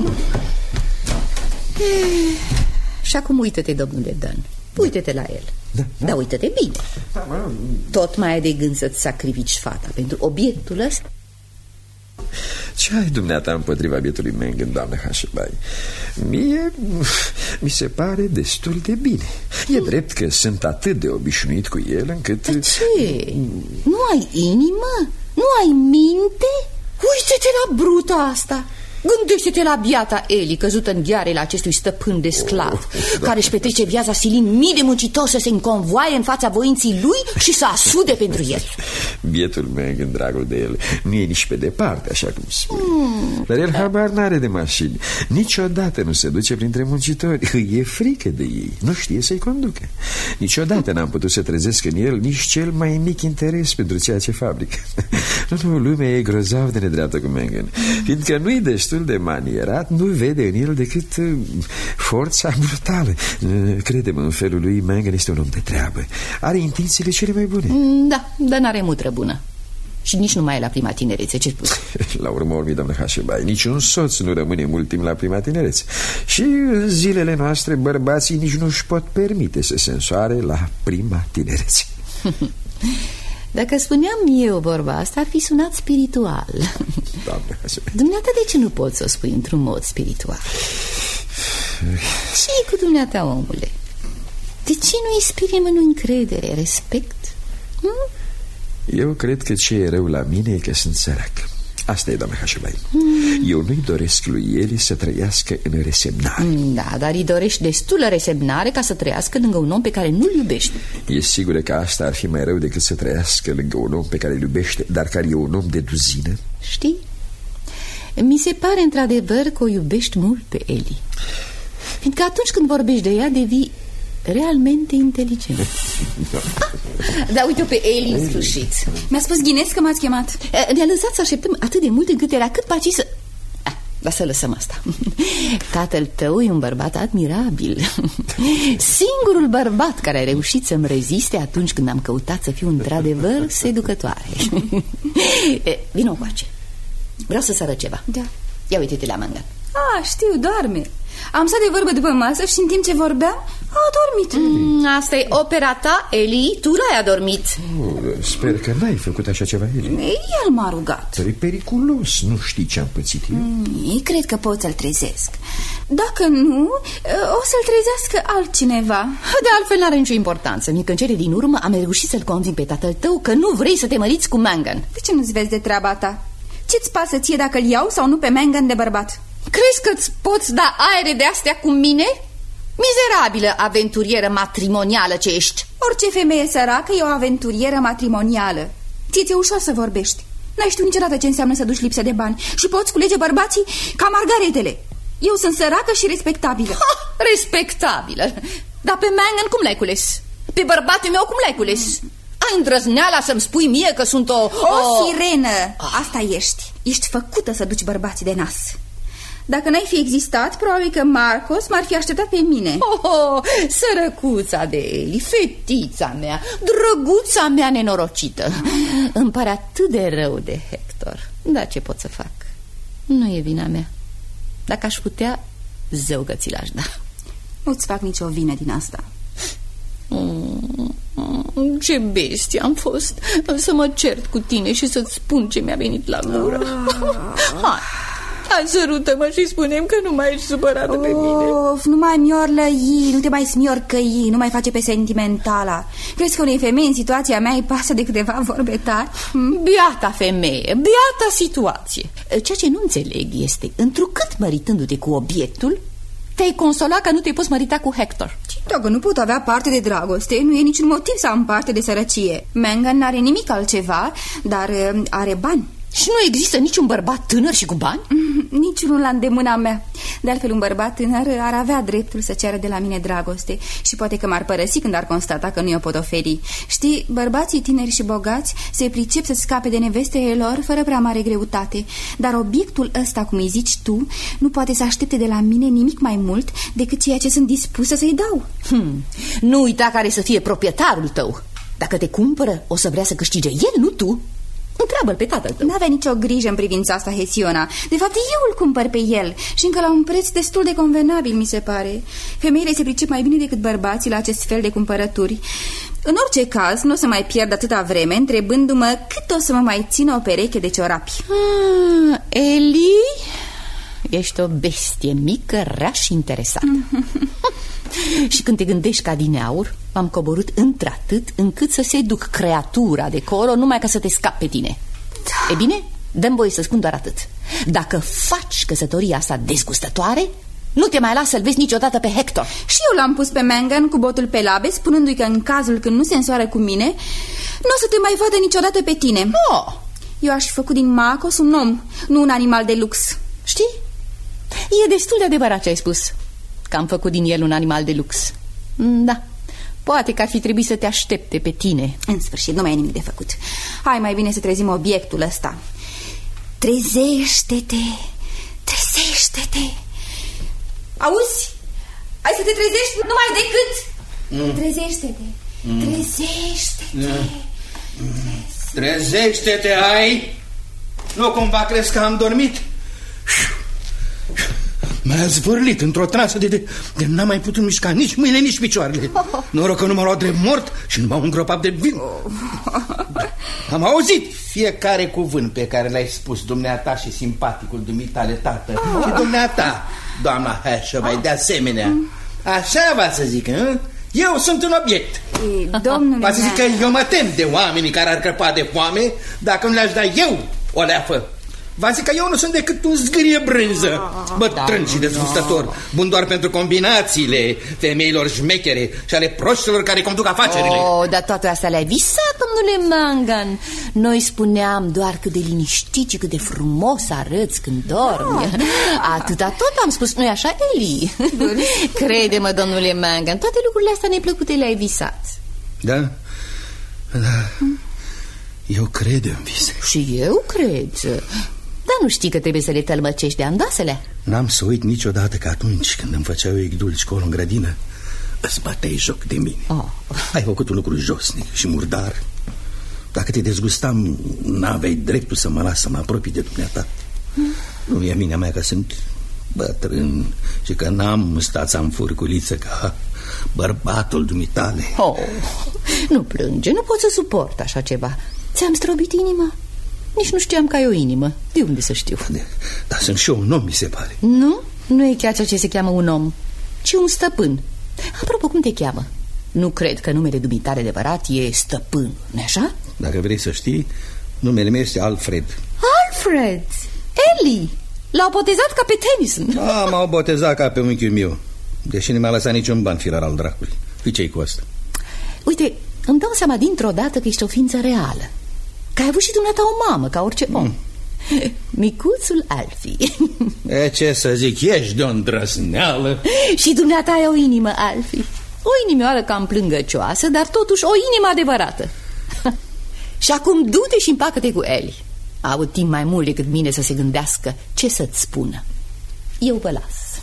Și acum uită-te, domnule Dunn. Uită-te la el. Dar uită-te bine. Tot mai ai de gând să-ți sacrifici fata pentru obiectul ăsta? Ce ai dumneata împotriva bietului Mengen, doamnă Hașebai? Mie mi se pare destul de bine. E drept că sunt atât de obișnuit cu el încât... De ce? Nu ai inimă? Nu ai minte? Uite-te la bruta asta! Gândește-te la biata Eli, căzută în ghearele acestui stăpân de sclav, care își petrece viața silind mii de muncitori să se înconvoaie în fața voinții lui și să asude pentru el. Bietul Mengen, dragul de el, nu e nici pe departe, așa cum spui. Dar el habar n-are de mașini. Niciodată nu se duce printre muncitori. Îi e frică de ei. Nu știe să-i conducă. Niciodată n-am putut să trezesc în el nici cel mai mic interes pentru ceea ce fabrică. Nu, lumea e grozav de nedreaptă cu Mengen, fiindcă nu-i destul de manierat, nu vede în el decât forța brutală. Crede-mă, în felul lui, Mengen este un om de treabă. Are intențiile cele mai bune. Da, dar n-are mutră bună. Și nici nu mai e la prima tinerețe, ce spui? La urmă urmii, doamnă Hașebai, niciun soț nu rămâne mult timp la prima tinerețe. Și în zilele noastre bărbații nici nu își pot permite să se însoare la prima tinerețe. Dacă spuneam eu vorba asta, ar fi sunat spiritual. Doamne, dumneata, de ce nu poți să o spui într-un mod spiritual? Ce-i cu dumneata, omule? De ce nu inspiri în încredere, respect? Eu cred că ce e rău la mine e că sunt sărac. Asta e, doamne Hașebai. Eu nu-i doresc lui Eli să trăiască în resemnare. Da, dar îi dorești destulă resemnare ca să trăiască lângă un om pe care nu-l iubești. E sigur că asta ar fi mai rău decât să trăiască lângă un om pe care îl iubește, dar care e un om de duzină. Știi? Mi se pare într-adevăr că o iubești mult pe Eli, fiindcă atunci când vorbești de ea devii realmente inteligent. Da, uite-o pe Eli în sfârșit. Mi-a spus Ghinez că m-ați chemat. Ne-a lăsat să așteptăm atât de mult încât era cât paci să... Dar să lăsăm asta. Tatăl tău e un bărbat admirabil. Singurul bărbat care a reușit să-mi reziste atunci când am căutat să fiu într-adevăr seducătoare. Vino încoace. Vreau să sară ceva. Da. Ia uite-te la Mangan. Știu, doarme. Am stat de vorbă după masă și în timp ce vorbeam a adormit. Asta e opera ta, Eli. Tu l-ai adormit. Sper că n-ai făcut așa ceva, Eli. El m-a rugat. E periculos, nu știi ce am pățit eu. Cred că pot să-l trezesc. Dacă nu, o să-l trezească altcineva. De altfel n-are nicio importanță, fiindcă în cele din urmă am reușit să-l conving pe tatăl tău că nu vrei să te măriți cu Mangan. De ce nu-ți vezi de treaba ta? Ce-ți pasă ție dacă îl iau sau nu pe Mangan de bărbat? Crezi că-ți poți da aere de astea cu mine? Mizerabilă aventurieră matrimonială ce ești. Orice femeie săracă e o aventurieră matrimonială. Ție-ți e ușor să vorbești. N-ai știut niciodată ce înseamnă să duci lipsă de bani și poți culege bărbații ca margaretele. Eu sunt săracă și respectabilă. Respectabilă? Dar pe Mangan cum l-ai cules? Pe bărbatul meu cum l-ai cules? Ai îndrăzneala să-mi spui mie că sunt o sirenă. Asta ești. Ești făcută să duci bărbații de nas. Dacă n-ai fi existat, probabil că Marcos m-ar fi așteptat pe mine. Sărăcuța de Eli, fetița mea, drăguța mea nenorocită. Îmi pare atât de rău de Hector. Dar ce pot să fac? Nu e vina mea. Dacă aș putea, zău că ți l-aș da. Nu-ți fac nicio vină din asta. Ce bestie am fost să mă cert cu tine și să-ți spun ce mi-a venit la gură. Hai, sărută-mă și spune-mi că nu mai ești supărată pe mine. Nu mai miorlăi, nu te mai smiorcăi, nu mai face pe sentimentala. Crezi că unei femei în situația mea îi pasă de câteva vorbe tari? Beata femeie, beata situație. Ceea ce nu înțeleg este, întrucât măritându-te cu obiectul, te-ai consolat că nu te poți mărita cu Hector. Dacă nu pot avea parte de dragoste, nu e niciun motiv să am parte de sărăcie. Mangan n-are nimic altceva, dar are bani. Și nu există niciun bărbat tânăr și cu bani? Niciunul la îndemâna mea. De altfel, un bărbat tânăr ar avea dreptul să ceară de la mine dragoste și poate că m-ar părăsi când ar constata că nu i-o pot oferi. Știi, bărbații tineri și bogați se pricep să scape de nevestele lor fără prea mare greutate. Dar obiectul ăsta, cum îi zici tu, nu poate să aștepte de la mine nimic mai mult decât ceea ce sunt dispusă să-i dau. Nu uita care să fie proprietarul tău. Dacă te cumpără, o să vrea să câștige el, nu tu. Întreabă-l pe tatăl tău. N-avea nicio grijă în privința asta, Hesiona. De fapt, eu îl cumpăr pe el și încă la un preț destul de convenabil, mi se pare. Femeile se pricep mai bine decât bărbații la acest fel de cumpărături. În orice caz, nu o să mai pierd atâta vreme întrebându-mă cât o să mă mai țină o pereche de ciorapi. Eli, ești o bestie mică, rea și interesată. Și când te gândești ca dineaur, m-am coborât într-atât încât să se duc creatura de colo numai ca să te scap pe tine. E bine, dă-mi voie să spun doar atât. Dacă faci căsătoria asta dezgustătoare, nu te mai las să-l vezi niciodată pe Hector. Și eu l-am pus pe Mangan cu botul pe labe, spunându-i că în cazul când nu se însoară cu mine, nu o să te mai vadă niciodată pe tine. Eu aș fi făcut din Marcos un om, nu un animal de lux. Știi? E destul de adevărat ce ai spus, că am făcut din el un animal de lux. Da, poate că ar fi trebuit să te aștepte pe tine. În sfârșit, nu mai e nimic de făcut. Hai mai bine să trezim obiectul ăsta. Trezește-te, trezește-te. Auzi? Hai să te trezești numai decât. Trezește-te, trezește-te. Trezește-te, hai. Nu cumva crezi că am dormit? M-a zvârlit într-o transă de n-am mai putut mișca nici mâine, nici picioarele. Noroc că nu m-a luat drept mort și nu m-au îngropat de vin. Am auzit fiecare cuvânt pe care l-ai spus, dumneata și simpaticul dumitale tată. Și dumneata, doamna Hasheby, de asemenea. Așa va să zic, hă? Eu sunt un obiect. Domnule, va să zic că eu mă tem de oamenii care ar crăpa de foame dacă nu le-aș da eu o leafă. Va zic că eu nu sunt decât un zgârie brânză, bătrân și dezgustător, bun doar pentru combinațiile femeilor șmechere și ale proștilor care conduc afacerile. Dar toate astea le-ai visat, domnule Mangan. Noi spuneam doar cât de liniștit și cât de frumos arăți când dormi. Atâta tot am spus, nu-i așa, Eli? Crede-mă, domnule Mangan, toate lucrurile astea neplăcute le-ai visat. Da? Eu cred în vise. Și eu cred. Dar nu știi că trebuie să le tălmăcești de andasele? N-am să uit niciodată că atunci când îmi făceau ei dulci colo în grădină, îți băteai joc de mine. Ai făcut un lucru josnic și murdar. Dacă te dezgustam, n-aveai dreptul să mă las să mă apropii de dumneata. Nu e minea mea că sunt bătrân și că n-am stața în furculiță ca bărbatul dumitale. Nu plânge, nu pot să suport așa ceva. Ți-am strobit inima? Nici nu știam că ai o inimă. De unde să știu? Dar sunt și eu un om, mi se pare. Nu e chiar ceea ce se cheamă un om, ci un stăpân. Apropo, cum te cheamă? Nu cred că numele dumitare adevărat e stăpân, nu-i așa? Dacă vrei să știi, numele meu este Alfred. Alfred? Eli! L-au botezat ca pe Tennyson. M-au botezat ca pe unchiul meu, deși nu mi-a lăsat niciun ban firar al dracului. Ce-i cu asta? Uite, îmi dau seama dintr-o dată că ești o ființă reală, că ai avut și dumneata o mamă, ca orice om. Micuțul Alfie. Ce să zic, ești de o îndrăzneală. Și dumneata ai o inimă, Alfie. O inimioară cam plângăcioasă, dar totuși o inimă adevărată. Și acum du-te și împacă-te cu Eli. A avut timp mai mult decât mine să se gândească ce să-ți spună. Eu vă las.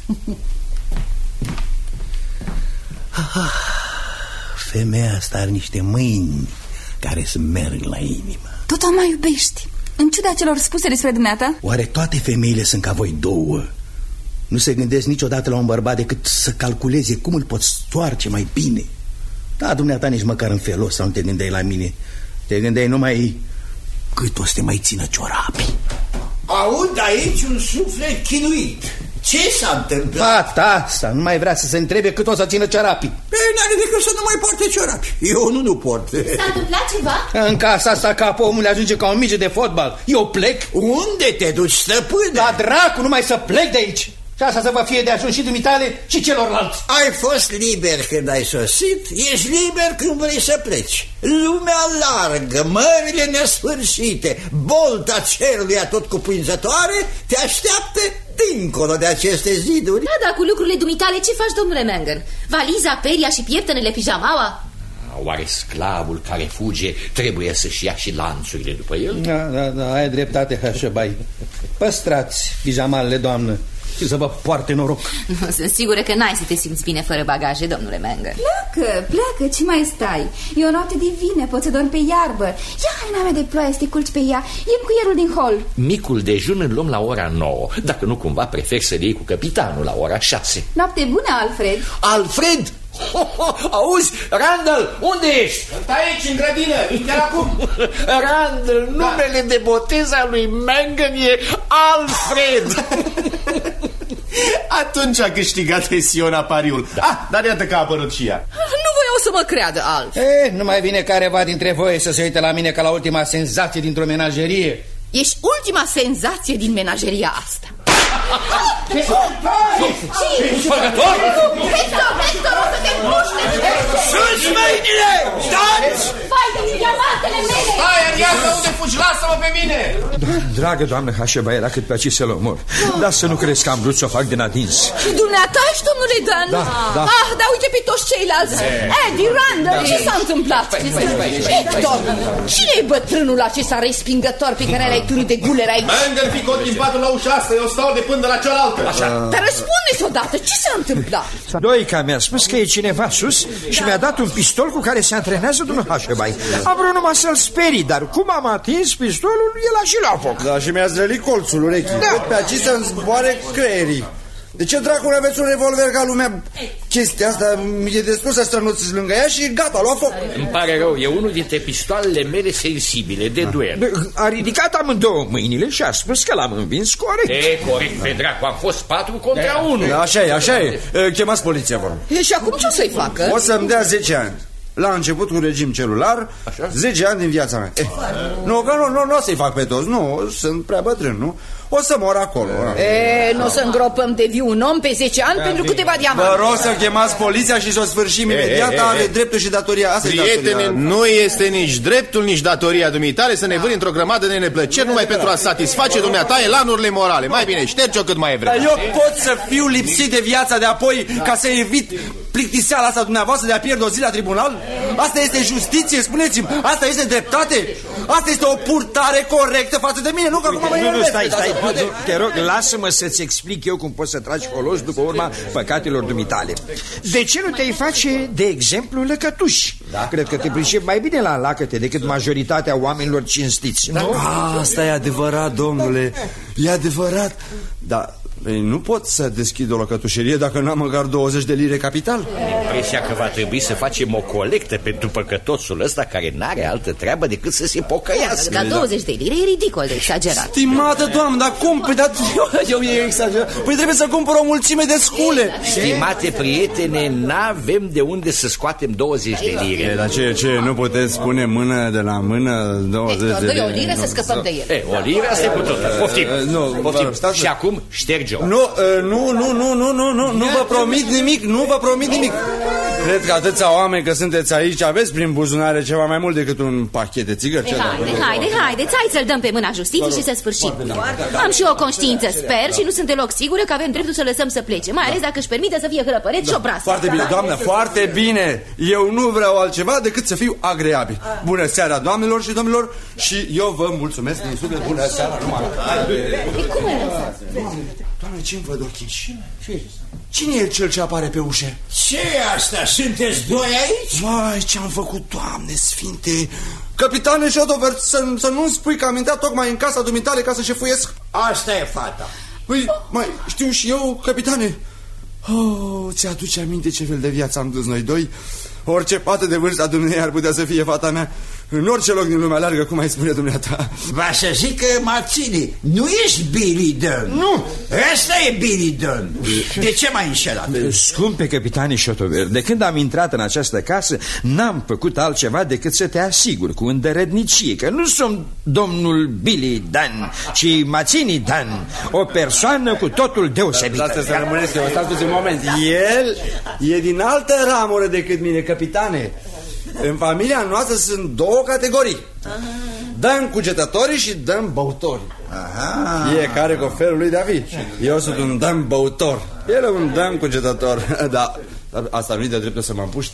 Femeia asta are niște mâini care să merg la inimă. Tot o mai iubești, în ciuda celor spuse despre dumneata? Oare toate femeile sunt ca voi două? Nu se gândesc niciodată la un bărbat decât să calculeze cum îl pot stoarce mai bine. Da, dumneata nici măcar în felul ăsta nu te gândeai la mine. Te gândeai numai cât o să te mai țină ciorapii. Aud aici un suflet chinuit. Ce s-a întâmplat? Asta, nu mai vrea să se întrebe cât o să țină ciorapii. N-are decât să nu mai poarte ciorapii. Eu nu port. S-a întâmplat ceva? În casa asta capul omului ajunge ca un mice de fotbal. Eu plec. Unde te duci, stăpâne? La dracu, numai să plec de aici. Și asta să vă fie de ajuns și dumitale și celorlalți. Ai fost liber când ai sosit, ești liber când vrei să pleci. Lumea largă, mările nesfârșite, bolta cerului atot cuprinzătoare te așteaptă dincolo de aceste ziduri. Da, dar cu lucrurile dumitale ce faci, domnule Mangan? Valiza, peria și pieptănele pijamaua? Oare sclavul care fuge trebuie să-și ia și lanțurile după el? Da, ai dreptate, Hasheby. Păstrați pijamalele, doamnă, și să vă poarte noroc. Sunt sigură că n-ai să te simți bine fără bagaje, domnule Mangan. Pleacă, ce mai stai? E o noapte divină, poți să dormi pe iarbă. Ia haina mea de ploaie să te culci pe ea. Ia-mi cuierul din hol. Micul dejun îl luăm la ora 9. Dacă nu cumva prefer să le iei cu capitanul la ora 6. Noapte bună, Alfred. Alfred? Auzi, Randall, unde ești? Stai aici, în grădină, chiar acum. Randall, numele de botez al lui Mangan e Alfred. Atunci a câștigat Hesiona pariul. Dar iată că a apărut și ea. Nu voiau să mă creadă altfel. Nu mai vine careva dintre voi să se uite la mine ca la ultima senzație dintr-o menagerie? Ești ultima senzație din menageria asta. Spăgător? Hector, o să te împuște! Sus mâinile! Stați! Vai de diamantele mele! Stai, Ariadna, unde fugi? Lasă-mă pe mine! Dragă doamnă Hașeba, era cât pe aici să-l omor. Dar să nu crezi că am vrut să o fac din adins. Și dumneata ești, domnule Dan? Da. Dar uite pe toți ceilalți. Eddie, Randall, ce s-a întâmplat? Hector, cine e bătrânul acesta respingător pe care l-ai tunit de guler aici? Mangan, fi cot din patul la ușa asta, eu stau de până la cealaltă. Dar răspundeți odată, ce s-a întâmplat? Doica mi-a spus că e cineva sus și mi-a dat un pistol cu care se antrenează domnul Hașebai. Am vrut numai să-l sperii, dar cum am atins pistolul, el a și la foc. Da, și mi-a zlălit colțul urechii. Văd pe aici să-mi zboare creierii. De ce dracu nu aveți un revolver ca lumea? Chestia asta e destul să strănuți lângă ea și gata, lua foc. Îmi pare rău, e unul dintre pistoalele mele sensibile de duel. A ridicat amândouă mâinile și a spus că l-am învins corect. Corect, pe dracu, am fost 4 contra 1. Da, așa e. Chemați poliția, vă rog. Și acum ce o să-i facă? O să-mi dea 10 ani. La început cu regim celular, 10 ani din viața mea. Nu, că nu o să-i fac pe toți, nu, sunt prea bătrân, nu? O să mor acolo. Nu o să îngropăm de viu un om pe 10 ani pentru câteva diamante. Vă rog să chemați poliția și să o sfârșim imediat. Are dreptul și datoria. Asta prietene, nu este nici dreptul, nici datoria dumitale să ne vâni într-o grămadă de neplăceri numai pentru a satisface dumneata elanurile morale. Mai bine, șterge-o cât mai e vreme. Dar eu pot să fiu lipsit de viața de apoi ca să evit plictiseala asta dumneavoastră de a pierde o zi la tribunal? Asta este justiție, spuneți-mi. Asta este dreptate. Asta este o purtare corectă față de mine. Nu că acum mă enervez. Stai. Te rog, lasă-mă să-ți explic eu cum poți să tragi folos după urma păcatelor dumitale. De ce nu te-ai face, de exemplu, lăcătuș? Da? Cred că te pricepi mai bine la lacăte decât majoritatea oamenilor cinstiți. Da? Asta e adevărat, domnule. E adevărat. Dar nu pot să deschid o lăcătușerie dacă n-am măcar 20 de lire capital. Impresia că va trebui să facem o colectă pentru păcătosul ăsta care n-are altă treabă decât să se pocăiască. Ca 20 de lire e ridicol de exagerat. Stimată doamnă, dar cum? Păi, eu e exagerat. Păi trebuie să cumpăr o mulțime de scule. Stimate prietene, n-avem de unde să scoatem 20 de lire. Dar ce, nu puteți spune mână de la mână 20 de lire? Dă-i o liră să scăpăm de el. O liră, asta e cu tot. Poftim. Și acum șterge. Nu, vă promit nimic. Cred că atâția oameni că sunteți aici aveți prin buzunare ceva mai mult decât un pachet de țigări. Haideți, hai să-l dăm pe mâna justiției și să sfârșim. Am și o conștiință, sper, și nu sunt deloc sigură că avem dreptul să lăsăm să plece, mai ales dacă își permite să fie hrăpăreț și obraz. Foarte bine, doamnă, foarte bine. Eu nu vreau altceva decât să fiu agreabil. Bună seara, doamnelor și domnilor, și eu vă mulțumesc din suflet. Bună seara, numai. Doamne, ce-mi văd ochii? Cine e cel ce apare pe ușă? Ce e asta? Sunteți doi aici? Vai, ce-am făcut, Doamne sfinte! Capitane Șotover, să nu-mi spui că am intrat tocmai în casa dumitale ca să șefuiesc? Asta e fata. Păi, mai știu și eu, capitane. Ți-aduce aminte ce fel de viață am dus noi doi? Orice pată de vârsta dumneavoastră ar putea să fie fata mea. În orice loc din lumea largă, cum ai spune dumneata. Va să zic că Mațini, nu ești Billy Dunn. Nu, ăsta e Billy Dunn. De ce m-ai înșelat? Scumpe capitane Șotover, de când am intrat în această casă, n-am făcut altceva decât să te asigur cu îndărădnicie că nu sunt domnul Billy Dunn, ci Mațini Dunn, o persoană cu totul deosebită. Lasă să rămâneți, eu stați un moment. El e din altă ramură decât mine, capitane. În familia noastră sunt două categorii. Dăm cugetătorii și dăm băutori. Fiecare cu felul lui de a fi. Eu sunt un dăm băutor, el un dăm cugetător. Dar asta nu-i de dreptul să mă împuște.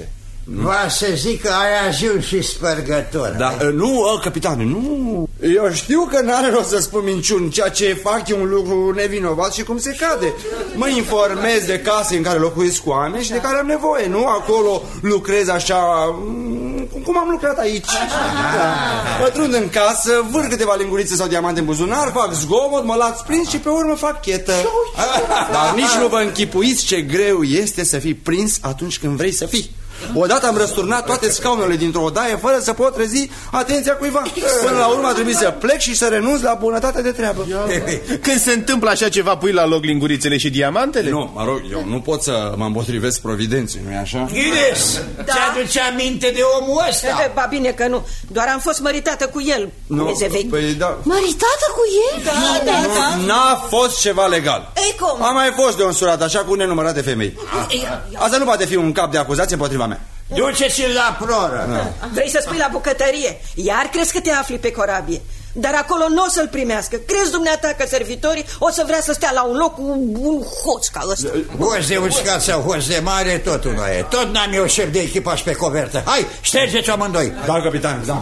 Va să zic că ai ajuns și spărgător. Da, nu, capitane, nu. Eu știu că n-are rost să spun minciuni. Ceea ce fac e un lucru nevinovat și cum se cade. Mă informez de case în care locuiesc cu oameni și de care am nevoie. Nu acolo lucrez așa cum am lucrat aici. Pătrund în casă, vâr câteva lingurițe sau diamante în buzunar, fac zgomot, mă las prins și pe urmă fac chetă. Dar nici nu vă închipuiți ce greu este să fii prins atunci când vrei să fii. Odată am răsturnat toate scaunele dintr-o odaie fără să pot trezi atenția cuiva. Până la urmă a trebuit să plec și să renunț la bunătate de treabă. Când se întâmplă așa ceva, pui la loc lingurițele și diamantele? Nu, mă rog, eu nu pot să mă împotrivesc providenței, nu-i așa? Ines, ți-aduce aminte de omul ăsta? Ba bine că nu, doar am fost măritată cu el. Păi da. Măritată cu el? Da. N-a fost ceva legal. Ei, cum? Am mai fost de un surat așa cu nenumărate femei. Asta nu poate fi un cap de acuzație împotriva mea. Duceți-l la proră. Vrei să spui la bucătărie? Iar crezi că te afli pe corabie. Dar acolo nu o să-l primească. Crezi dumneata că servitorii o să vrea să stea la un loc cu un hoț ca ăsta? Hoț de uscat sau hoț de mare, totul nu e. Tot n-am eu șef de echipaj pe covertă. Hai, ștergeți-o amândoi. Da, capitan, da.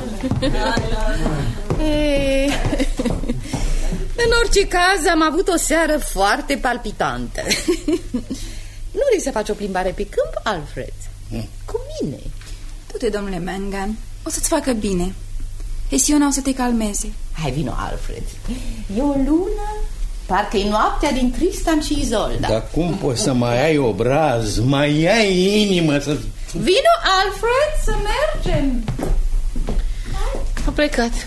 În orice caz, am avut o seară foarte palpitantă. Nu vrei să faci o plimbare pe câmp, Alfred? Cu mine? Du-te, domnule Mangan, o să-ți facă bine. Hesiona o să te calmeze. Hai, vino, Alfred. E o lună, parcă-i noaptea din Tristan și Izolda. Dar cum poți să mai ai obraz, mai ai inimă să... Vino, Alfred, să mergem. A plecat.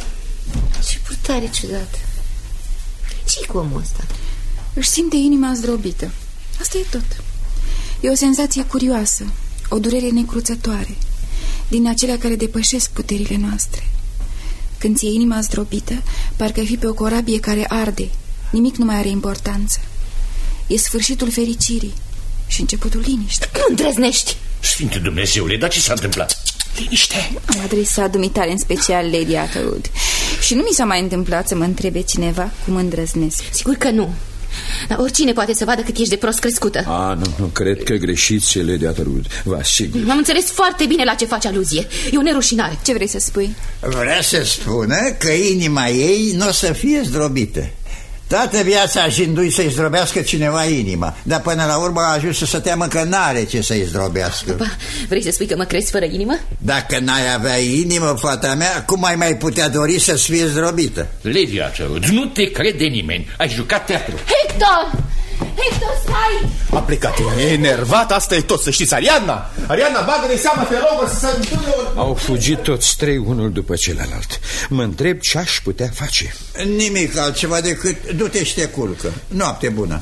Ce purtare ciudată. Ce-i cu omul ăsta? Își simte inima zdrobită. Asta e tot. E o senzație curioasă, o durere necruțătoare, din acelea care depășesc puterile noastre. Când ți-e inima zdrobită, parcă ai fi pe o corabie care arde. Nimic nu mai are importanță. E sfârșitul fericirii și începutul liniștii. Nu îndrăznești! Sfinte Dumnezeule, dar ce s-a întâmplat? Liniște! Am adresat dumitale în special Lady Atterwood. Și nu mi s-a mai întâmplat să mă întrebe cineva cum îndrăznesc. Sigur că nu. Dar oricine poate să vadă cât ești de prost crescută. Nu cred că greșiți, Lady Atterwood. Vă asigur. Am înțeles foarte bine la ce faci aluzie. E o nerușinare. Ce vrei să spui? Vrea să spună că inima ei nu o să fie zdrobită. Toată viața a jinduit să-i zdrobească cineva inima, dar până la urmă a ajuns să se teamă că n-are ce să-i zdrobească. Vrei să spui că mă crezi fără inimă? Dacă n-ai avea inimă, fata mea, cum ai mai putea dori să-ți fie zdrobită? Lady Atterwood, nu te crede nimeni. Ai jucat teatru. Hector! Hector, stai! A plecat, e enervat, asta e tot, să știți. Ariadna, bagă-ne seama, te rog, să se întâmple. Au fugit toți trei, unul după celălalt. Mă întreb ce aș putea face. Nimic altceva decât du-te și te culcă. Noapte bună.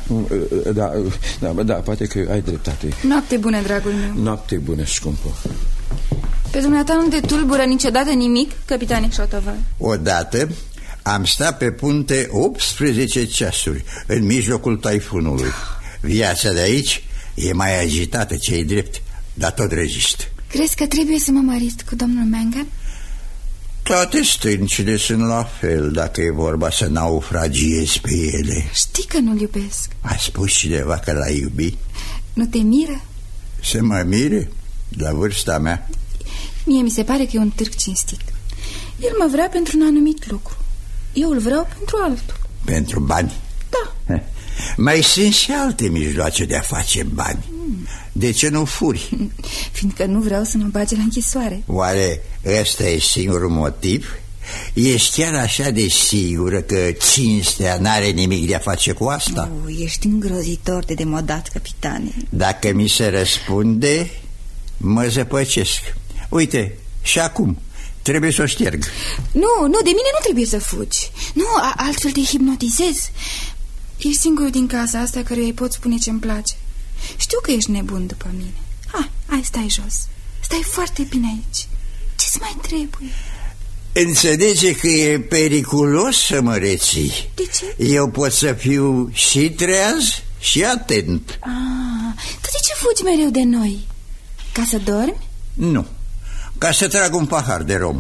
Da, poate că ai dreptate. Noapte bună, dragul meu. Noapte bună, scumpă. Pe dumneata nu te tulbură niciodată nimic, capitane Șotovar? Odată am stat pe punte 18 ceasuri în mijlocul taifunului. Viața de aici e mai agitată, ce-i drept, dar tot rezist. Crezi că trebuie să mă mărit cu domnul Mangan? Toate stâncile sunt la fel, dacă e vorba să naufragiezi pe ele. Știi că nu-l iubesc. A spus cineva că l-ai iubi? Nu te miră? Să mă mire? La vârsta mea? Mie mi se pare că e un târg cinstit. El mă vrea pentru un anumit lucru. Eu îl vreau pentru altul. Pentru bani? Da. Mai sunt și alte mijloace de a face bani. De ce nu furi? Fiindcă nu vreau să mă bage la închisoare. Oare ăsta e singurul motiv? Ești chiar așa de sigură că cinstea n-are nimic de a face cu asta? Ești îngrozitor de demodat, capitane. Dacă mi se răspunde, mă zăpăcesc. Uite, și acum trebuie să o șterg. Nu, de mine nu trebuie să fugi. Nu, altfel te hipnotizez. Ești singurul din casa asta căruia îi pot spune ce-mi place. Știu că ești nebun după mine. Hai, stai jos. Stai foarte bine aici. Ce-ți mai trebuie? Înțelege că e periculos să mă reții. De ce? Eu pot să fiu și treaz și atent. Tu de ce fugi mereu de noi? Ca să dormi? Nu, ca să trag un pahar de rom.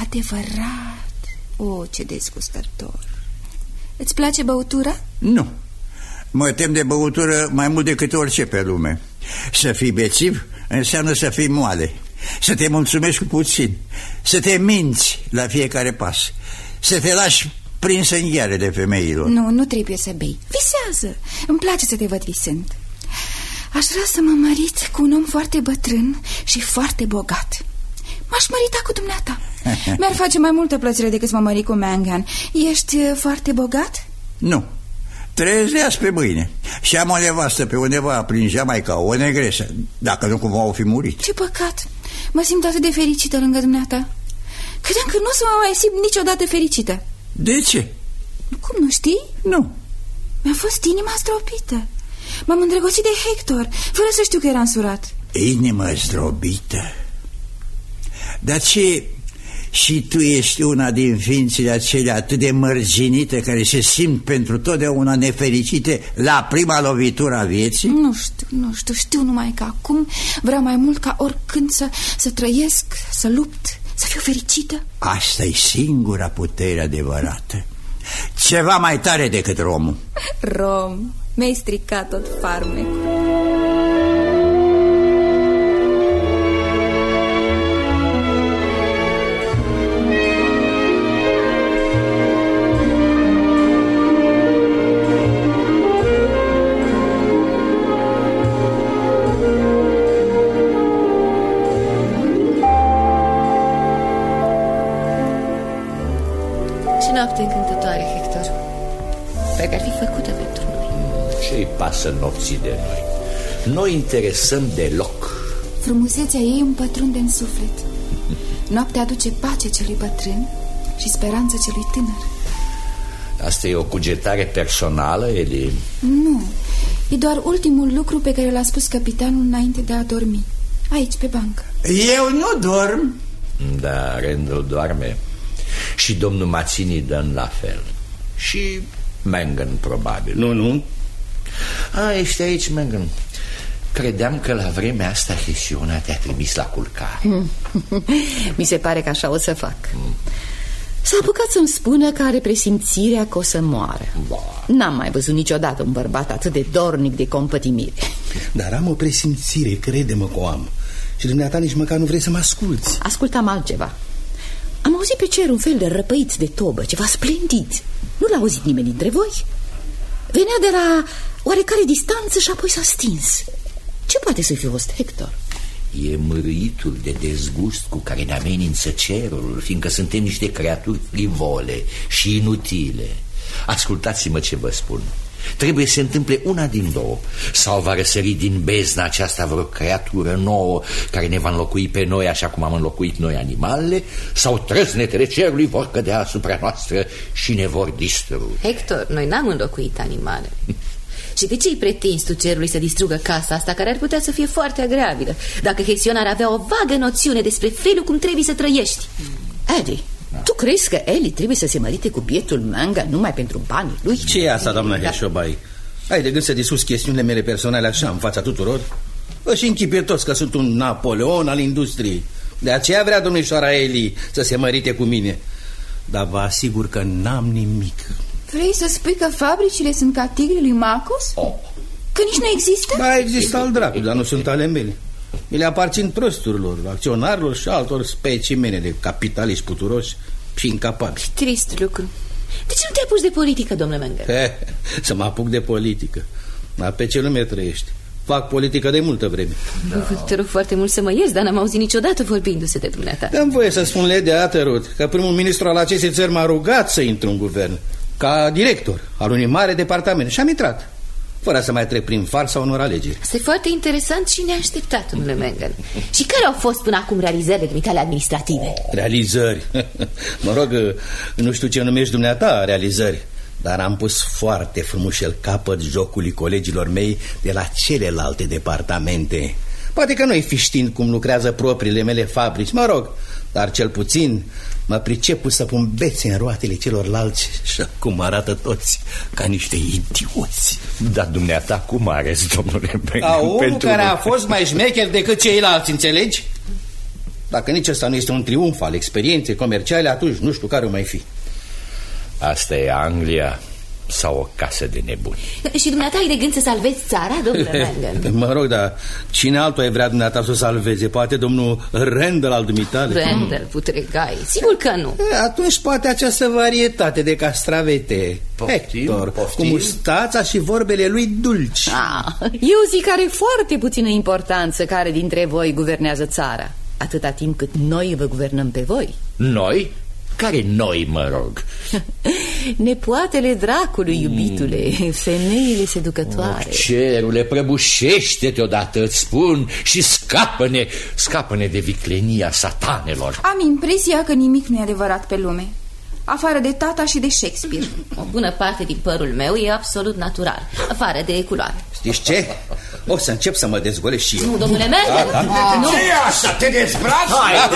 Adevărat? Ce dezgustător. Îți place băutura? Nu, mă tem de băutură mai mult decât orice pe lume. Să fii bețiv înseamnă să fii moale, să te mulțumești cu puțin, să te minți la fiecare pas, să te lași prins în ghearele femeilor. Nu trebuie să bei. Visează. Îmi place să te văd visând. Aș vrea să mă mărit cu un om foarte bătrân și foarte bogat. M-aș mărita cu dumneata. Mi-ar face mai multă plăcere decât să mă mări cu Mangan. Ești foarte bogat? Nu. Trezeați pe mâine. Și am o nevastă pe undeva prin Jamaica, o negresă. Dacă nu cumva o fi murit. Ce păcat. Mă simt atât de fericită lângă dumneata. Credeam că nu o să mă mai simt niciodată fericită. De ce? Cum, nu știi? Nu. Mi-a fost inima zdrobită. M-am îndrăgostit de Hector, fără să știu că era însurat. Inimă zdrobită? Dar ce... Și tu ești una din ființele acelea atât de mărginite care se simt pentru totdeauna nefericite la prima lovitură a vieții? Nu știu, știu numai că acum vreau mai mult ca oricând să trăiesc, să lupt, să fiu fericită. Asta e singura putere adevărată. Ceva mai tare decât romul. Rom, mi-ai stricat tot farmecul. Noapte încântătoare, Hector. Parcă ar fi făcută pentru noi. Ce-i pasă nopții de noi? Nu interesăm deloc. Frumusețea ei îmi pătrunde în suflet. Noaptea aduce pace celui bătrân și speranță celui tânăr. Asta e o cugetare personală, Eli? Nu, e doar ultimul lucru pe care l-a spus capitanul înainte de a dormi. Aici, pe bancă. Eu nu dorm. Da, Randall doarme. Și domnul Mazzini dă la fel. Și Mangan, probabil. Nu. Ești aici, Mangan. Credeam că la vremea asta Hesiona te-a trimis la culcare. Mi se pare că așa o să fac. S-a apucat să-mi spună că are presimțirea că o să moară. N-am mai văzut niciodată un bărbat atât de dornic de compătimire. Dar am o presimțire, crede-mă că o am. Și dumneata nici măcar nu vrei să mă asculți. Ascultam altceva. Am auzit pe cer un fel de răpăiți de tobă, ceva splendid. Nu l-a auzit nimeni dintre voi? Venea de la oarecare distanță și apoi s-a stins. Ce poate să fi fost, Hector? E mârâitul de dezgust cu care ne amenință cerul, fiindcă suntem niște creaturi frivole și inutile. Ascultați-mă ce vă spun. Trebuie să se întâmple una din două. Sau va răsări din bezna aceasta vreo creatură nouă care ne va înlocui pe noi așa cum am înlocuit noi animalele, sau trăsnetele cerului vor cădea asupra noastră și ne vor distruge. Hector, noi n-am înlocuit animale. Și de ce îi pretinzi tu cerului să distrugă casa asta, care ar putea să fie foarte agreabilă, dacă Hesiona ar avea o vagă noțiune despre felul cum trebuie să trăiești? Eddie, tu crezi că Eli trebuie să se mărite cu bietul Mangan numai pentru banii lui? Ce e asta, doamna Heșobai? Ai de gând să discuți chestiunile mele personale așa, în fața tuturor? Își închipuie toți că sunt un Napoleon al industriei. De aceea vrea domnișoara Eli să se mărite cu mine. Dar vă asigur că n-am nimic. Vrei să spui că fabricile sunt ca tigrii lui Marcos? Că nici nu există? Ba, există al dracu, dar nu sunt ale mele. Mi le aparțin trusturilor, acționarilor și altor specimene de capitaliști puturoși și incapabili. Trist lucru. De ce nu te apuci de politică, domnule Mangan? Să mă apuc de politică. Dar pe ce lume trăiești? Fac politică de multă vreme. Te rog foarte mult să mă ierți, dar n-am auzit niciodată vorbindu-se de dumneata. Dă-mi voie să spun, Lady Atterwood, că primul ministru al acestei țări m-a rugat să intru în guvern ca director al unui mare departament și am intrat, fără să mai trec prin farsa unor alegeri. Este foarte interesant și neașteptat, domnule Mangan. Și care au fost până acum realizările dumitale administrative? Realizări? Mă rog, nu știu ce numești dumneata realizări, dar am pus foarte frumușel capăt jocului colegilor mei de la celelalte departamente. Poate că noi fi știind cum lucrează propriile mele fabrici, mă rog, dar cel puțin mă pricep să pun bețe în roatele celorlalți și acum arată toți ca niște idioți. Dar dumneata cum areți, domnule Mangan? Unul care a fost mai șmecher decât ceilalți, înțelegi? Dacă nici ăsta nu este un triumf al experienței comerciale, atunci nu știu care o mai fi. Asta e Anglia. sau o casă de nebuni. Și dumneata ai de gând să salvezi țara, domnule Mangan? Mă rog, dar cine altul ai vrea dumneata să o salveze? Poate domnul Randall al dumitale? Randall, putregai, sigur că nu. Atunci poate această varietate de castravete. Hector, cu mustața și vorbele lui dulci. Eu zic că are foarte puțină importanță care dintre voi guvernează țara, atâta timp cât noi vă guvernăm pe voi. Noi? Care noi, mă rog? Nepoatele dracului, iubitule, femeile seducătoare. Cerule, prăbușește-te odată, îți spun, și scapă-ne de viclenia satanelor. Am impresia că nimic nu e adevărat pe lume, afară de tata și de Shakespeare. O bună parte din părul meu e absolut natural, afară de culoare. Știți ce? O să încep să mă dezgolesc și eu. Nu, domnule Mangan, nu. Ce e asta? Te dezbraci?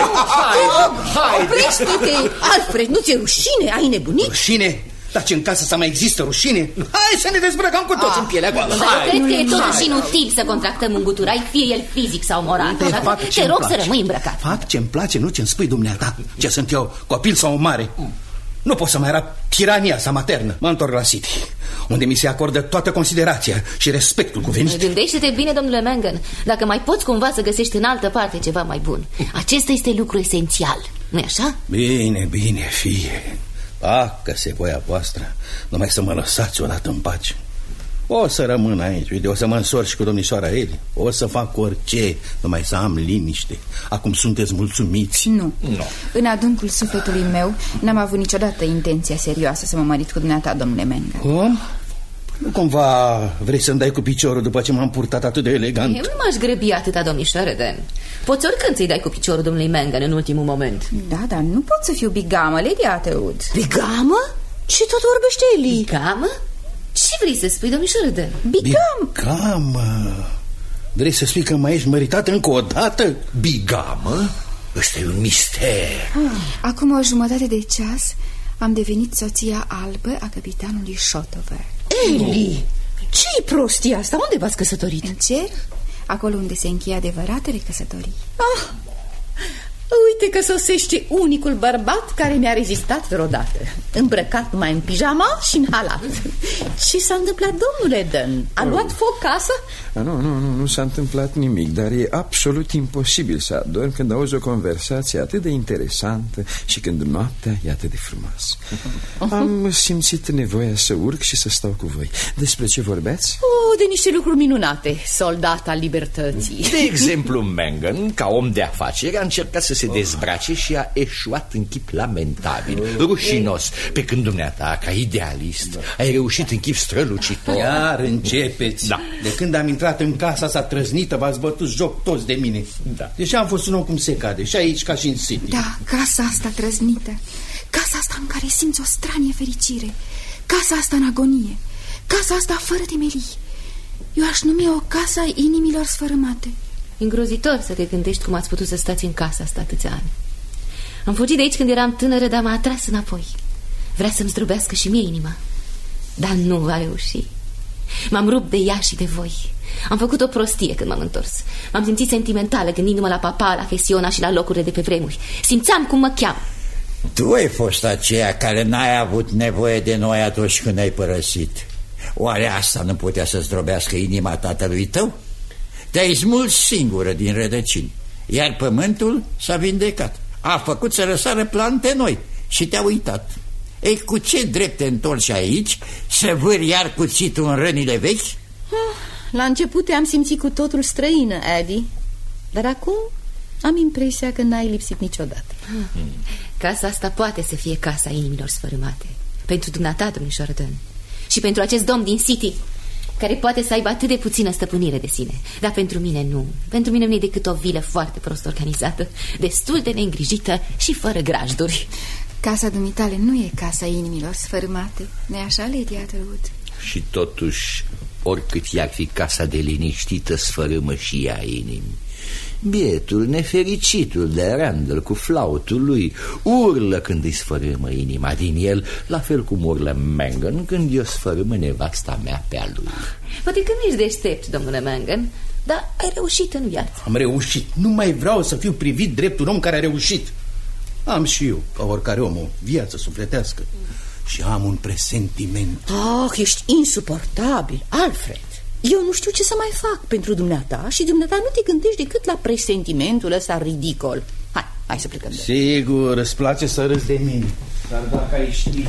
Haide. Oprește-te, Alfred, nu ți-e rușine? Ai nebunit? Rușine? Dar ce în casă să mai există rușine? Hai să ne dezbrăcăm cu toți în pielea goală. Cred că e totuși inutil să contractăm un guturai, fie el fizic sau moral. Te rog să rămâi îmbrăcat. Fac ce-mi place, nu ce-mi spui dumneata. Ce sunt eu, copil sau mare? Nu pot să mai era tirania sa maternă. Mă întorc la City, unde mi se acordă toată considerația și respectul cuvenit. Gândește-te bine, domnule Mangan, dacă mai poți cumva să găsești în altă parte ceva mai bun. Acesta este lucru esențial, nu-i așa? Bine, fie. Facă-se voia voastră, numai să mă lăsați odată în pace. O să rămân aici, uite, o să mă însor și cu domnișoara Eli. O să fac orice, numai să am liniște. Acum sunteți mulțumiți? Nu. În adâncul sufletului meu n-am avut niciodată intenția serioasă să mă mărit cu dumneata, domnule Mangan. Cum? Nu cumva vrei să-mi dai cu piciorul după ce m-am purtat atât de elegant? Eu nu m-aș grăbi atâta, domnișoară Dan. Poți oricând să-i dai cu piciorul domnului Mangan în ultimul moment. Da, dar nu pot să fiu bigamă, Lady Atwood. Bigamă? Ce tot vorbește Eli? Bigamă? Ce vrei să spui, domnișoară Dan? Bigamă? Vrei să spui că mai ești măritată încă o dată? Bigamă? Ăsta e un mister. Acum o jumătate de ceas am devenit soția albă a capitanului Shotover. Eli, ce-i prostia asta? Unde v-ați căsătorit? În cer, acolo unde se încheie adevăratele căsătorii. Uite că sosește unicul bărbat care mi-a rezistat vreodată, îmbrăcat numai în pijama și în halat. Ce s-a întâmplat, domnule Dan? A luat foc casa? Nu s-a întâmplat nimic, dar e absolut imposibil să adorm când auzi o conversație atât de interesantă și când noaptea e atât de frumoasă. Am simțit nevoia să urc și să stau cu voi. Despre ce vorbeați? De niște lucruri minunate, soldat al libertății. De exemplu, Mangan, ca om de afaceri, a încercat să se dezbrace și a eșuat în chip lamentabil, rușinos, pe când dumneata, ca idealist, ai reușit în chip strălucitor. Iar începeți. Da. De când am intrat în casa asta trăznită, v-ați bătut joc toți de mine. Da. Deși am fost un om cum se cade, și aici ca și în City. Da, casa asta trăznită, casa asta în care simți o stranie fericire, casa asta în agonie, casa asta fără temelii. Eu aș numi o casă a inimilor sfărâmate. Îngrozitor să te gândești cum ați putut să stați în casa asta atâția ani. Am fugit de aici când eram tânără, dar m-a atras înapoi. Vrea să-mi zdrobească și mie inima, dar nu va reuși. M-am rupt de ea și de voi. Am făcut o prostie când m-am întors. M-am simțit sentimentală gândindu-mă la papa, la Fesiona și la locurile de pe vremuri. Simțeam cum mă cheamă. Tu ai fost aceea care n-ai avut nevoie de noi atunci când ai părăsit. Oare asta nu putea să zdrobească inima tatălui tău? Te-ai smuls singură din rădăcini, iar pământul s-a vindecat. A făcut să răsară plante noi și te-a uitat. Ei, cu ce drept te întorci aici să vâri iar cuțitul în rănile vechi? La început te-am simțit cu totul străină, Eddie, dar acum am impresia că n-ai lipsit niciodată. Casa asta poate să fie casa inimilor sfărâmate. Pentru dumneata, domnișoară Dan, și pentru acest domn din City, care poate să aibă atât de puțină stăpânire de sine. Dar pentru mine nu. Pentru mine nu e decât o vilă foarte prost organizată, destul de neîngrijită și fără grajduri. Casa dumitale nu e casa inimilor sfărâmate, nu-i așa, Lady Atwood? Și totuși, oricât i-ar fi casa de liniștită, sfărâmă și ea inimi. Bietul, nefericitul de Randall cu flautul lui urlă când îi sfărâmă inima din el, la fel cum urlă Mangan când i-o sfărâmă nevasta mea pe a lui. Poate că nu ești deștept, domnule Mangan, dar ai reușit în viață. Am reușit, nu mai vreau să fiu privit drept un om care a reușit. Am și eu, ca oricare om, o viață sufletească. și am un presentiment. Ești insuportabil, Alfred. Eu nu știu ce să mai fac pentru dumneata și dumneata nu te gândești decât la presentimentul ăsta ridicol. Hai să plecăm. Sigur, îți place să râzi de mine, dar dacă ai ști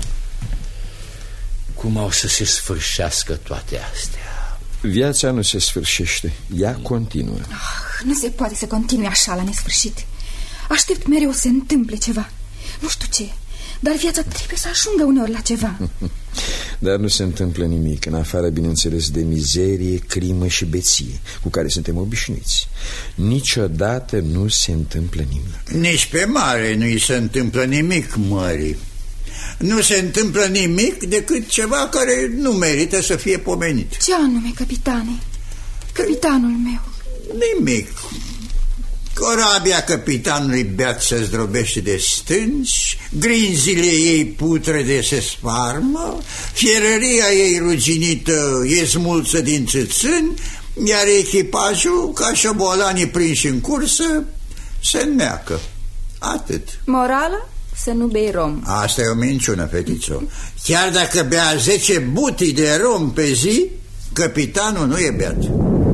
cum au să se sfârșească toate astea. Viața nu se sfârșește, ea continuă. Nu se poate să continue așa la nesfârșit. Aștept mereu să se întâmple ceva. Nu știu ce, dar viața trebuie să ajungă uneori la ceva. Dar nu se întâmplă nimic, în afară, bineînțeles, de mizerie, crimă și beție, cu care suntem obișnuiți. Niciodată nu se întâmplă nimic. Nici pe mare nu-i se întâmplă nimic, mării. Nu se întâmplă nimic decât ceva care nu merită să fie pomenit. Ce anume, capitane? Capitanul meu. Nimic. Corabia capitanului beat se zdrobește de stânci, grinzile ei putrede se sparmă, fierăria ei ruginită e smulță din țâțâni, iar echipajul, ca șobolanii prinși în cursă, se neacă. Atât. Morală? Să nu bei rom. Asta e o minciună, fetițo. Chiar dacă bea 10 butii de rom pe zi, capitanul nu e beat.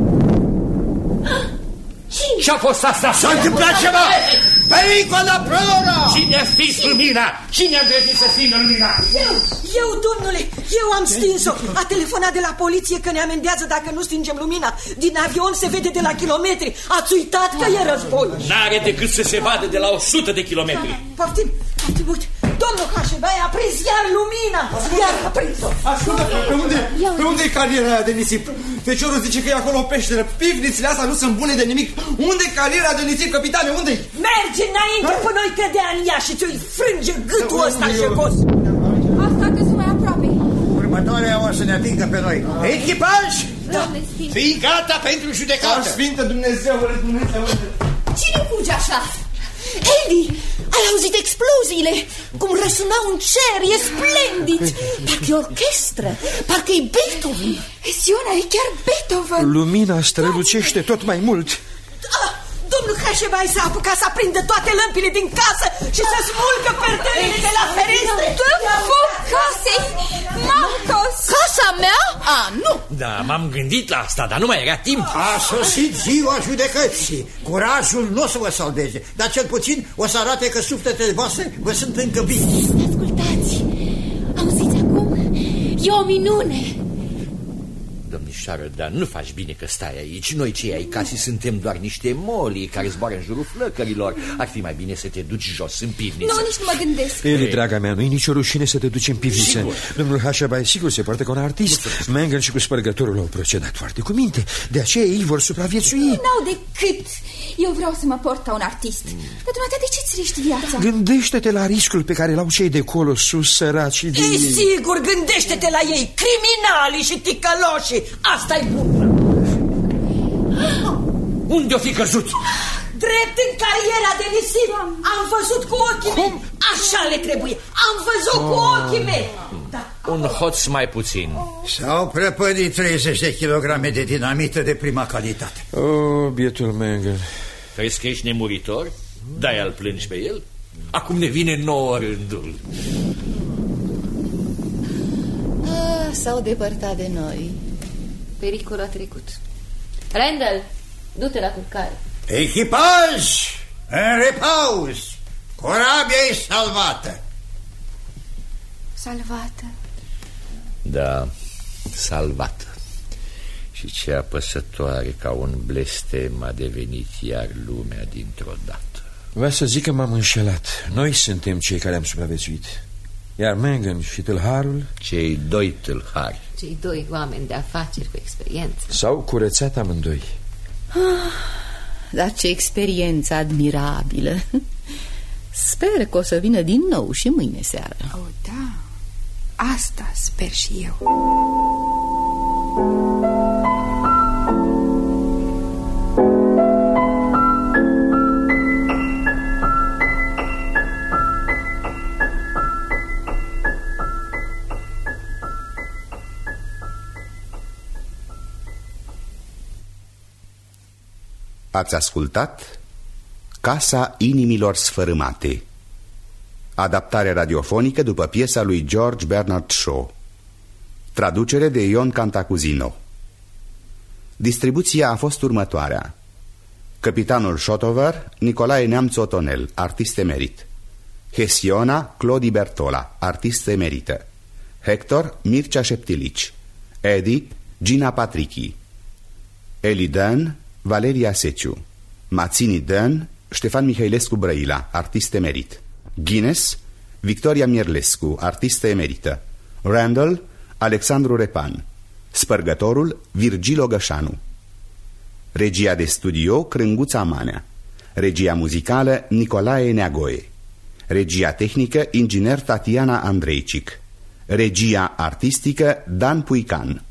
Ce-a fost asta? S-a întâmplat ceva! Pericola prora! Cine a stins lumina? Cine a îndrăznit să stingă lumina? Eu, domnule, eu am stins-o. A telefonat de la poliție că ne amendează dacă nu stingem lumina. Din avion se vede de la kilometri. Ați uitat că e război. N-are decât să se vadă de la 100 de kilometri. Poftim, uite, domnul Hașebai a prins iar lumina. Iar a prins-o. Ascultă, pe unde e cariera aia de nisip? Feciorul zice că e acolo o peșteră. Pivnițile astea nu sunt bune de nimic. Unde e cariera de nisip, capitane? Unde-i? Merge înainte până noi cădea în ea și ți-o-i frânge gâtul ăsta șecos. Asta că sunt mai aproape. Următoarea o să ne atingă pe noi. Echipaj! Fii gata pentru judecată. Sfinte Dumnezeule, Dumnezeule. Cine fuge așa? Eli, ai auzit exploziile? Cum răsunau în cer, e splendid. Parcă e orchestră, parcă e Beethoven. Siona, e chiar Beethoven. Lumina strălucește tot mai mult. Domnul Hașebai s-a apucat să aprindă toate lămpile din casă și să smulgă perderile de la ferestre. Dă foc casei, Marcos! Casa mea? Nu! Da, m-am gândit la asta, dar nu mai era timp. A sosit ziua judecății. Curajul nu o să vă salveze, dar cel puțin o să arate că sufletele voastre vă sunt încă vii. Ascultați, auziți acum? E o minune. Domnișoară, dar nu faci bine că stai aici. Noi cei ai casei suntem doar niște moli care zboară în jurul flăcărilor. Ar fi mai bine să te duci jos în pivniță. Nu, nici nu mă gândesc. Eli, draga mea, nu-i nicio rușine să te duci în pivniță. Sigur. Domnul Hașebai, sigur, se poartă ca un artist. Mangan și cu spărgătorul au procedat foarte cu minte. De aceea ei vor supraviețui. N-au decât. Eu vreau să mă port ca un artist. Dar dumneata, de ce-ți riști viața? Gândește-te la riscul pe care l-au cei de acolo, sus, săraci de... Ei, sigur, gândește-te la ei, criminalii și ticăloșii. Asta-i bun. Unde-o fi căzut? Drept în cariera de nisip. Am văzut cu ochii mei. Așa le trebuie. Am văzut cu ochii mei. Un hoț mai puțin. S-au prăpădit 30 de kilograme de dinamită de prima calitate. Oh, bietul Mangan. Crezi că ești nemuritor? De-aia îl plângi pe el? Acum ne vine nouă rândul. S-au depărtat de noi. Pericolul a trecut. Randall, du-te la culcare. Echipaj, în repaus. Corabia e salvată. Salvată. Da, salvată. Și ce apăsătoare ca un blestem a devenit iar lumea dintr-o dată. Va să zic că m-am înșelat. Noi suntem cei care am supraviețuit. Iar Mangan și tâlharul... Cei doi tâlhari. Cei doi oameni de afaceri cu experiență. S-au curățat amândoi. Dar ce experiență admirabilă. Sper că o să vină din nou și mâine seară. Oh, da. Asta sper și eu. Ați ascultat Casa inimilor sfărâmate, Adaptare radiofonică după piesa lui George Bernard Shaw. Traducere de Ion Cantacuzino. Distribuția a fost următoarea: Căpitanul Shotover, Nicolae Neamț Otonel, artist emerit; Hesiona, Clodi Bertola, artist emerită; Hector, Mircea Șeptilici; Eddie, Gina Patrichi; Eli Dan, Valeria Seciu; Mațini Dan, Ștefan Mihailescu Brăila, artist emerit; Guinness, Victoria Mierlescu, artistă emerită; Randall, Alexandru Repan; Spărgătorul, Virgil Ogășanu. Regia de studio, Crânguța Manea. Regia muzicală, Nicolae Neagoe. Regia tehnică, inginer Tatiana Andreicic. Regia artistică, Dan Puican.